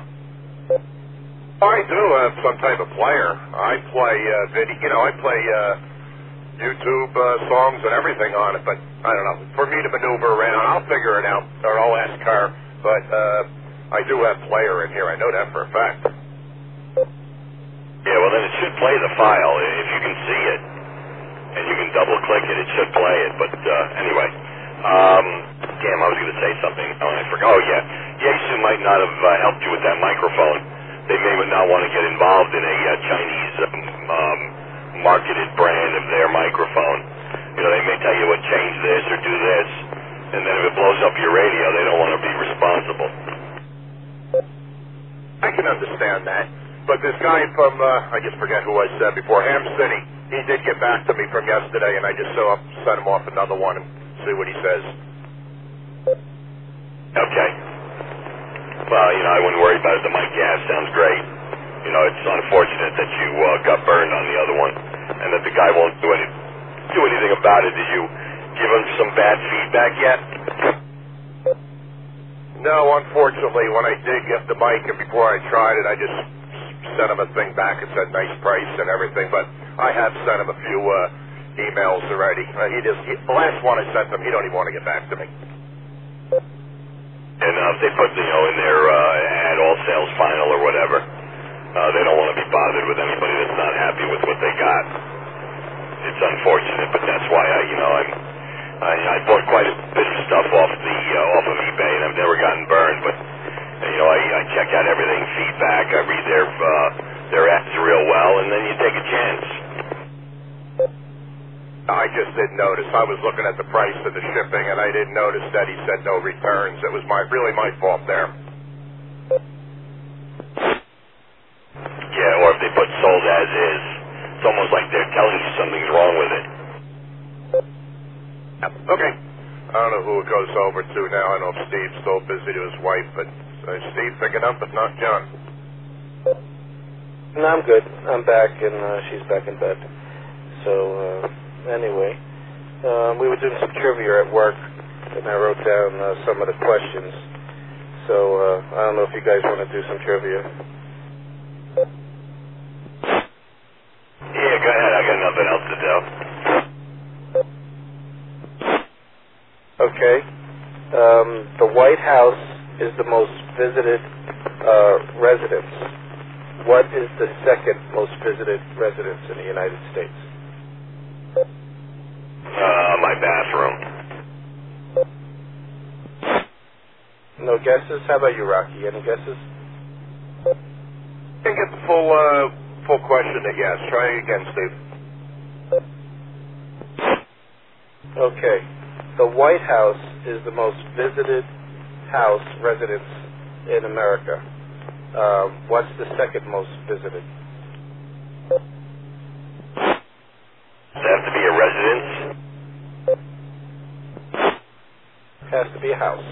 [SPEAKER 10] I do have some type of player. I play video, you know, I play YouTube songs and everything on it, but I don't know. For me to maneuver around, I'll figure it out, or I'll ask her, but I do have player in here. I know that for a fact.
[SPEAKER 9] Yeah, well, then it should play the file. If you can see it, and you can double-click it, it should play it. But anyway, damn, I was going to say something. Oh, I forgot. Oh, yeah. Yaesu might not have helped you with that microphone. They may not want to get involved in a Chinese marketed brand of their microphone. You know, they may tell you what, change this or do this, and then if it blows up your radio, they don't want to be responsible.
[SPEAKER 10] I can understand that. But this guy from, I just forget who I said before, Ham City, he did get back to me from yesterday, and I just sent him off another one and see what he says.
[SPEAKER 9] Okay. Well, you know, I wouldn't worry about it. The mic gas sounds great. You know, it's unfortunate that you got burned on the other one, and that the guy won't do anything about it. Did you give him some bad feedback yet?
[SPEAKER 10] No, unfortunately, when I did get the mic and before I tried it, I just sent him a thing back and said nice price and everything, but I have sent him a few emails already. The last one I sent him, he don't even want to get back to me.
[SPEAKER 9] And if they put, you know, in their ad, all sales final or whatever, they don't want to be bothered with anybody that's not happy with what they got. It's unfortunate, but that's why I bought quite a bit of stuff off of eBay, and I've never gotten burned, but you know, I check out everything, feedback, I read their ads real well, and then you take a chance.
[SPEAKER 10] I just didn't notice. I was looking at the price of the shipping, and I didn't notice that he said no returns. It was really my fault there.
[SPEAKER 9] Yeah, or if they put sold as is, it's almost like they're telling you something's wrong with it.
[SPEAKER 10] Okay. I don't know who it goes over to now. I know if Steve's still busy to his wife, but Steve picking up, but not John.
[SPEAKER 8] No, I'm good. I'm back, and she's back in bed. So, anyway, we were doing some trivia at work, and I wrote down some of the questions. So I don't know if you guys want to do some trivia.
[SPEAKER 9] Yeah, go ahead. I got nothing else to do.
[SPEAKER 8] Okay. The White House is the most visited residence. What is the second most visited residence in the United States?
[SPEAKER 9] My bathroom.
[SPEAKER 8] No guesses? How about you, Rocky? Any guesses?
[SPEAKER 10] Can't get the full question again. Try again, Steve.
[SPEAKER 8] Okay. The White House is the most visited house residence in America. What's the second most visited?
[SPEAKER 9] Does it have to be a residence?
[SPEAKER 8] Has to be a house.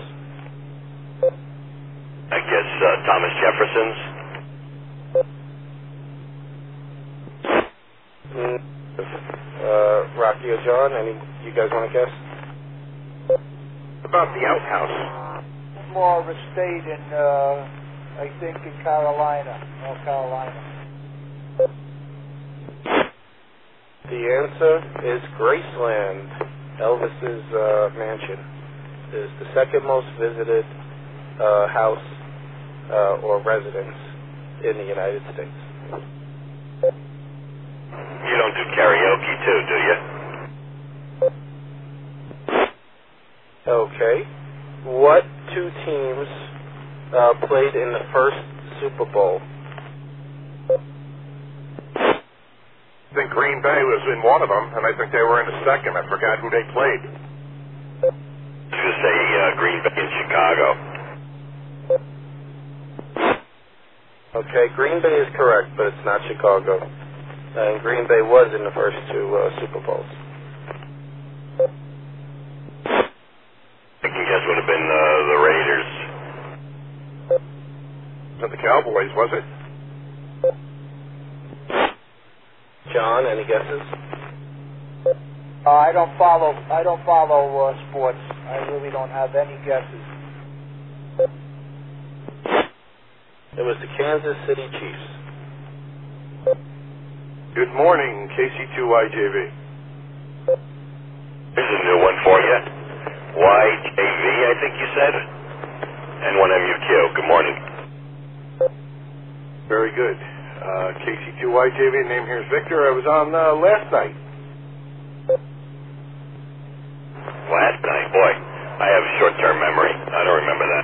[SPEAKER 9] I guess Thomas Jefferson's.
[SPEAKER 8] Rocky or John, you guys want to guess?
[SPEAKER 10] About the outhouse.
[SPEAKER 4] More of a state in, I think, in Carolina, North Carolina.
[SPEAKER 8] The answer is Graceland. Elvis's mansion is the second most visited house or residence in the United States.
[SPEAKER 9] You don't do karaoke too, do you?
[SPEAKER 8] Okay. What two teams played in the first Super Bowl?
[SPEAKER 10] I think Green Bay was in one of them, and I think they were in the second. I forgot who they played.
[SPEAKER 9] I was going to say Green Bay and Chicago.
[SPEAKER 8] Okay, Green Bay is correct, but it's not Chicago. And Green Bay was in the first two Super Bowls.
[SPEAKER 9] Second guess would have been the Raiders.
[SPEAKER 10] Not the Cowboys, was it?
[SPEAKER 8] John, any guesses?
[SPEAKER 4] I don't follow sports. I really don't have any guesses.
[SPEAKER 8] It was the Kansas City Chiefs.
[SPEAKER 10] Good morning, KC2YJV.
[SPEAKER 9] Here's a new one for you. YJV, I think you said. N1MUQ. Good morning.
[SPEAKER 10] Very good. KC2YJV, name here is Victor. I was on last night.
[SPEAKER 9] Last night? Boy, I have short-term memory. I don't remember that.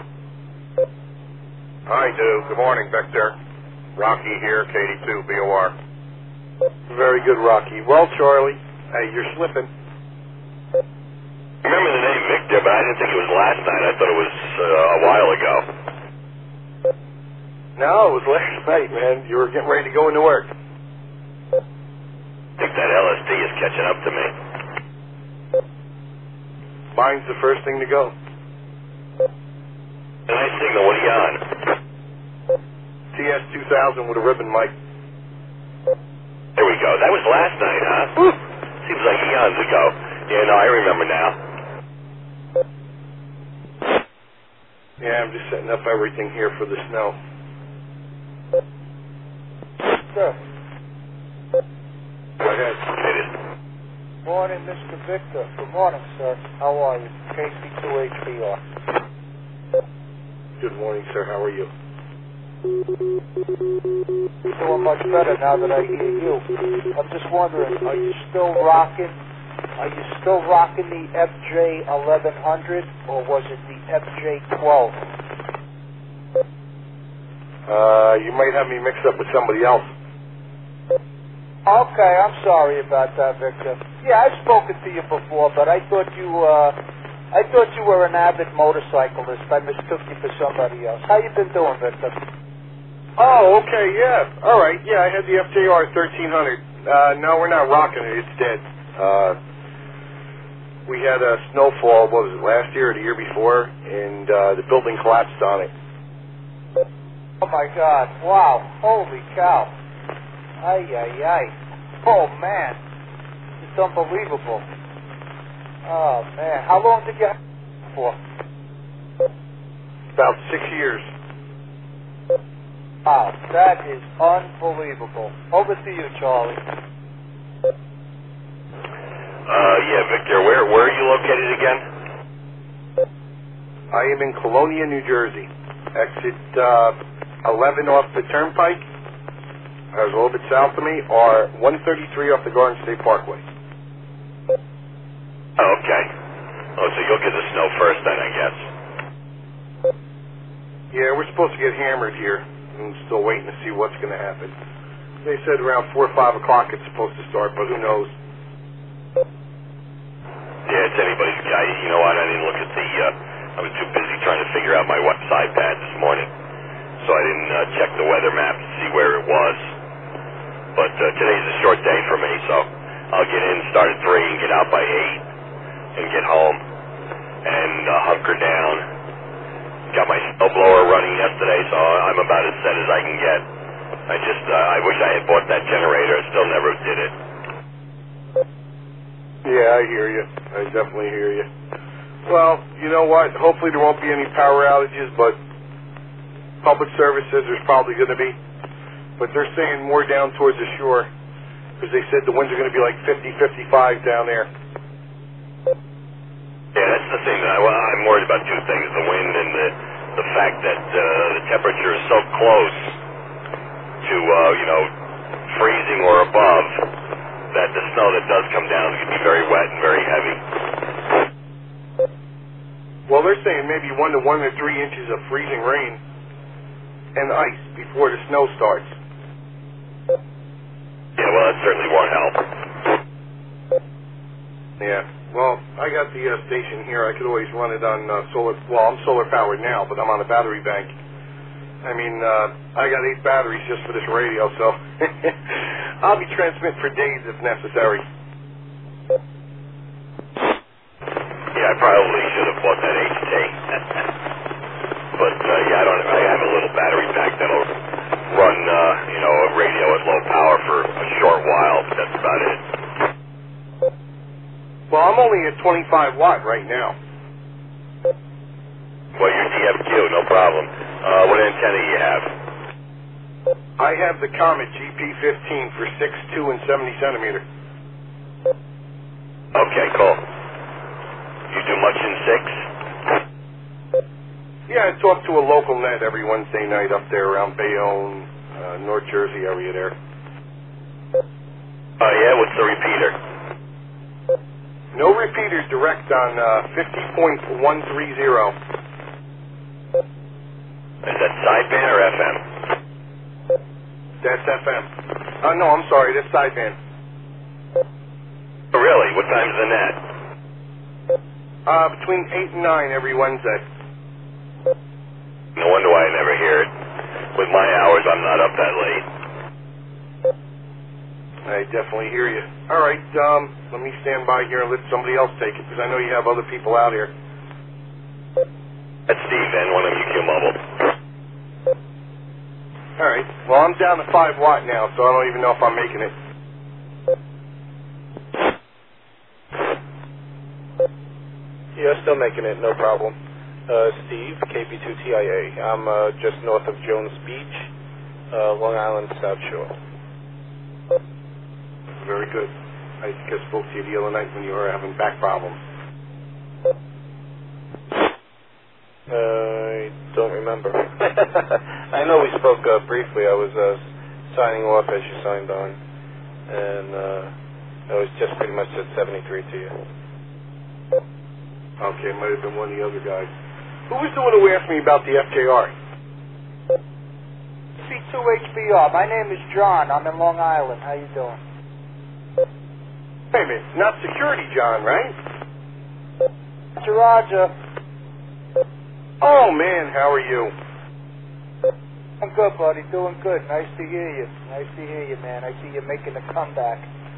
[SPEAKER 10] I do. Good morning, Victor. Rocky here, KD2BOR. Very good, Rocky. Well, Charlie, hey, you're slipping.
[SPEAKER 9] I remember the name Victor, but I didn't think it was last night. I thought it was a while ago.
[SPEAKER 10] No, it was last night, man. You were getting ready to go into work.
[SPEAKER 9] I think that LSD is catching up to me.
[SPEAKER 10] Mine's the first thing to go.
[SPEAKER 9] A nice signal. What are you on?
[SPEAKER 10] TS2000 with a ribbon mic.
[SPEAKER 9] There we go. That was last night, huh? Woo. Seems like eons ago. Yeah, no, I remember now.
[SPEAKER 10] Yeah, I'm just setting up everything here for the snow.
[SPEAKER 4] Sir.
[SPEAKER 10] Go ahead.
[SPEAKER 4] Morning, Mr. Victor. Good morning, sir. How are you? KC2HBR.
[SPEAKER 10] Good morning, sir. How are you?
[SPEAKER 4] Doing much better now that I hear you. I'm just wondering, are you still rocking the FJ1100, or was it the FJ12?
[SPEAKER 10] You might have me mixed up with somebody else.
[SPEAKER 4] Okay, I'm sorry about that, Victor. Yeah, I've spoken to you before, but I thought you were an avid motorcyclist. I mistook you for somebody else. How you been doing, Victor?
[SPEAKER 10] Oh, okay, yeah. All right, yeah, I had the FJR 1300. No, we're not rocking it. It's dead. We had a snowfall, what was it, last year or the year before, and the building collapsed on it.
[SPEAKER 4] Oh, my God. Wow. Holy cow. Ay, ay, ay. Oh, man. It's unbelievable. Oh, man. How long did you have it for?
[SPEAKER 10] About 6 years.
[SPEAKER 4] Wow, that is unbelievable. Over to you, Charlie.
[SPEAKER 9] Yeah, Victor, where are you located again?
[SPEAKER 10] I am in Colonia, New Jersey. Exit 11 off the Turnpike. That was a little bit south of me, or 133 off the Garden State Parkway.
[SPEAKER 9] Oh, okay. Oh, so you'll get the snow first then, I guess.
[SPEAKER 10] Yeah, we're supposed to get hammered here. I'm still waiting to see what's going to happen. They said around 4 or 5 o'clock it's supposed to start, but who knows?
[SPEAKER 9] Yeah, it's anybody's guy. You know what? I didn't look at the, I was too busy trying to figure out my website pad this morning. So I didn't check the weather map to see where it was. But today's a short day for me, so I'll get in, start at 3 and get out by 8 and get home and hunker down. Got my snowblower running yesterday, so I'm about as set as I can get. I wish I had bought that generator. I still never did it.
[SPEAKER 10] Yeah, I hear you. I definitely hear you. Well, you know what? Hopefully there won't be any power outages, but public service says there's probably going to be. But they're saying more down towards the shore because they said the winds are going to be like 50, 55 down there.
[SPEAKER 9] Yeah, that's the thing. I'm worried about two things, the wind and the fact that the temperature is so close to, freezing or above that the snow that does come down is going to be very wet and very heavy.
[SPEAKER 10] Well, they're saying maybe 1 to 3 inches of freezing rain and ice before the snow starts.
[SPEAKER 9] Yeah, well, that certainly won't help.
[SPEAKER 10] Yeah. Well, I got the station here. I could always run it on solar. Well, I'm solar powered now, but I'm on a battery bank. I mean, I got 8 batteries just for this radio, so I'll be transmitting for days if necessary.
[SPEAKER 9] Yeah, I probably should have bought that HT. But yeah, I have a little battery pack that'll run, a radio at low power for a short while, but that's about it.
[SPEAKER 10] Well, I'm only at 25 watt right now.
[SPEAKER 9] Well, you're DFQ, no problem. What antenna do you have?
[SPEAKER 10] I have the Comet GP15 for 6'2" and 70 centimeter.
[SPEAKER 9] Okay, cool. You do much in 6?
[SPEAKER 10] Yeah, I talk to a local net every Wednesday night up there around Bayonne, North Jersey area there.
[SPEAKER 9] Oh, yeah? What's the repeater?
[SPEAKER 10] No repeaters direct on 50.130.
[SPEAKER 9] Is that sideband or FM?
[SPEAKER 10] That's FM. No, I'm sorry, that's sideband.
[SPEAKER 9] Oh, really? What time's the net?
[SPEAKER 10] Between 8 and 9 every Wednesday.
[SPEAKER 9] No wonder why I never hear it. With my hours, I'm not up that late.
[SPEAKER 10] I definitely hear you. All right, let me stand by here and let somebody else take it, because I know you have other people out here.
[SPEAKER 9] That's Steve, N1MUQ Mobile.
[SPEAKER 10] All right, well, I'm down to 5 watt now, so I don't even know if I'm making it.
[SPEAKER 8] Yeah, still making it, no problem. Steve, KP2TIA. I'm just north of Jones Beach, Long Island, South Shore.
[SPEAKER 10] Very good. I think I spoke to you the other night when you were having back problems.
[SPEAKER 8] I don't remember. I know we spoke briefly. I was signing off as you signed on, and I was just pretty much at 73 to you.
[SPEAKER 10] Okay, might have been one of the other guys. Who was the one who asked me about the FJR?
[SPEAKER 4] C2HBR. My name is John. I'm in Long Island. How you doing?
[SPEAKER 10] Wait a minute, not Security John, right?
[SPEAKER 4] Roger.
[SPEAKER 10] Oh, man, how are you?
[SPEAKER 4] I'm good, buddy. Doing good. Nice to hear you. Nice to hear you, man. I see you making a comeback.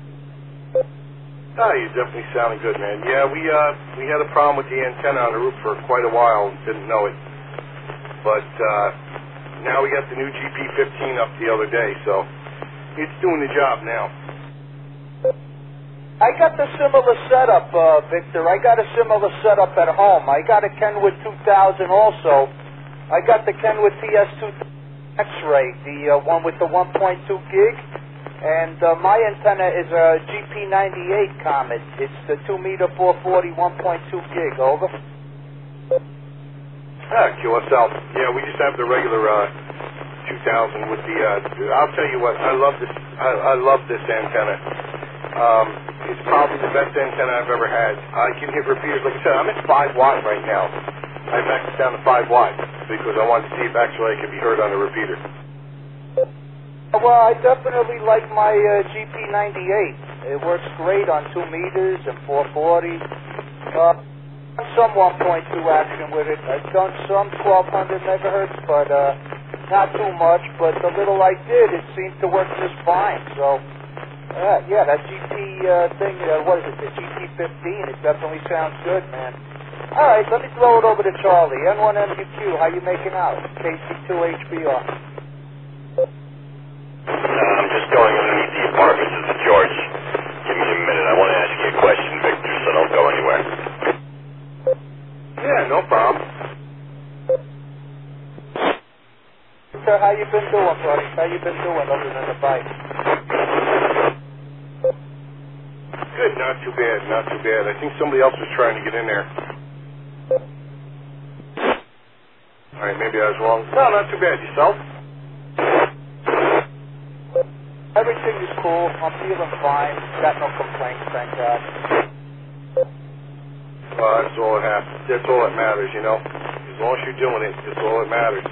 [SPEAKER 10] Oh, you're definitely sounding good, man. Yeah, we had a problem with the antenna on the roof for quite a while and didn't know it. But now we got the new GP15 up the other day, so it's doing the job now.
[SPEAKER 4] I got the similar setup, Victor. I got a similar setup at home. I got a Kenwood 2000 also. I got the Kenwood TS2 X-Ray, the one with the 1.2 gig. And my antenna is a GP98 Comet. It's the 2 meter 440 1.2 gig. Over.
[SPEAKER 10] QSL. Yeah, we just have the regular 2000 with the. I'll tell you what. I love this. I love this antenna. It's probably the best antenna I've ever had. I can hit repeaters. Like I said, I'm at 5 watt right now. I maxed it down to 5 watt because I wanted to see if actually I could be heard on a repeater.
[SPEAKER 4] Well, I definitely like my GP98. It works great on 2 meters and 440. Some 1.2 action with it. I've done some 1200 megahertz, but not too much. But the little I did, it seemed to work just fine. So. Yeah, that GP thing, what is it, the GP15, it definitely sounds good, man. All right, let me throw it over to Charlie. N1MUQ, how you making out? KC2HBR.
[SPEAKER 9] I'm just going underneath the apartments of the George. Give me a minute. I want to ask you a question, Victor, so don't go anywhere.
[SPEAKER 10] Yeah, no problem.
[SPEAKER 4] Victor, how you been doing, buddy? How you been doing other than the bike?
[SPEAKER 10] Good, not too bad, not too bad. I think somebody else was trying to get in there. All right, maybe I was wrong. No, not too bad. Yourself?
[SPEAKER 4] Everything is cool. I'm feeling fine. Got no complaints, thank God.
[SPEAKER 10] Well, that's all it has. That's all that matters, you know. As long as you're doing it, that's all that matters.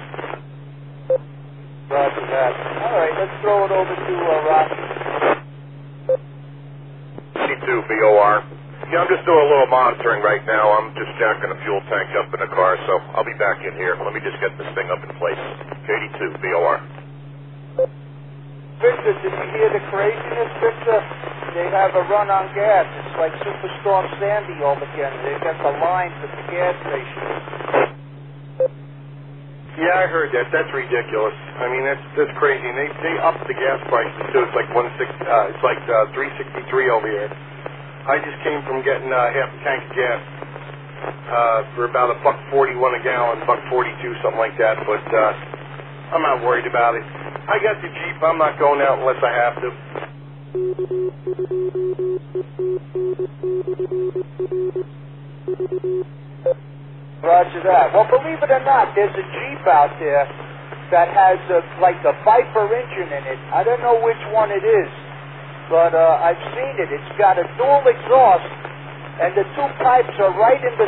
[SPEAKER 4] Roger that. All right, let's throw it over to Rocky.
[SPEAKER 10] BOR. Yeah, I'm just doing a little monitoring right now. I'm just jacking the fuel tank up in the car, so I'll be back in here. Let me just get this thing up in place. KD2, BOR.
[SPEAKER 4] Victor, did you hear the craziness, Victor? They have a run on gas. It's like Superstorm Sandy all again. They got the lines at the gas station.
[SPEAKER 10] Yeah, I heard that. That's ridiculous. I mean, that's crazy. And they upped the gas prices too. It's like 160. It's like 363 over here. I just came from getting half a tank of gas for about $1.41 a gallon, $1.42, something like that. But I'm not worried about it. I got the Jeep. I'm not going out unless I have to.
[SPEAKER 4] Roger that. Well, believe it or not, there's a Jeep out there that has like a Viper engine in it. I don't know which one it is, but I've seen it. It's got a dual exhaust, and the two pipes are right in the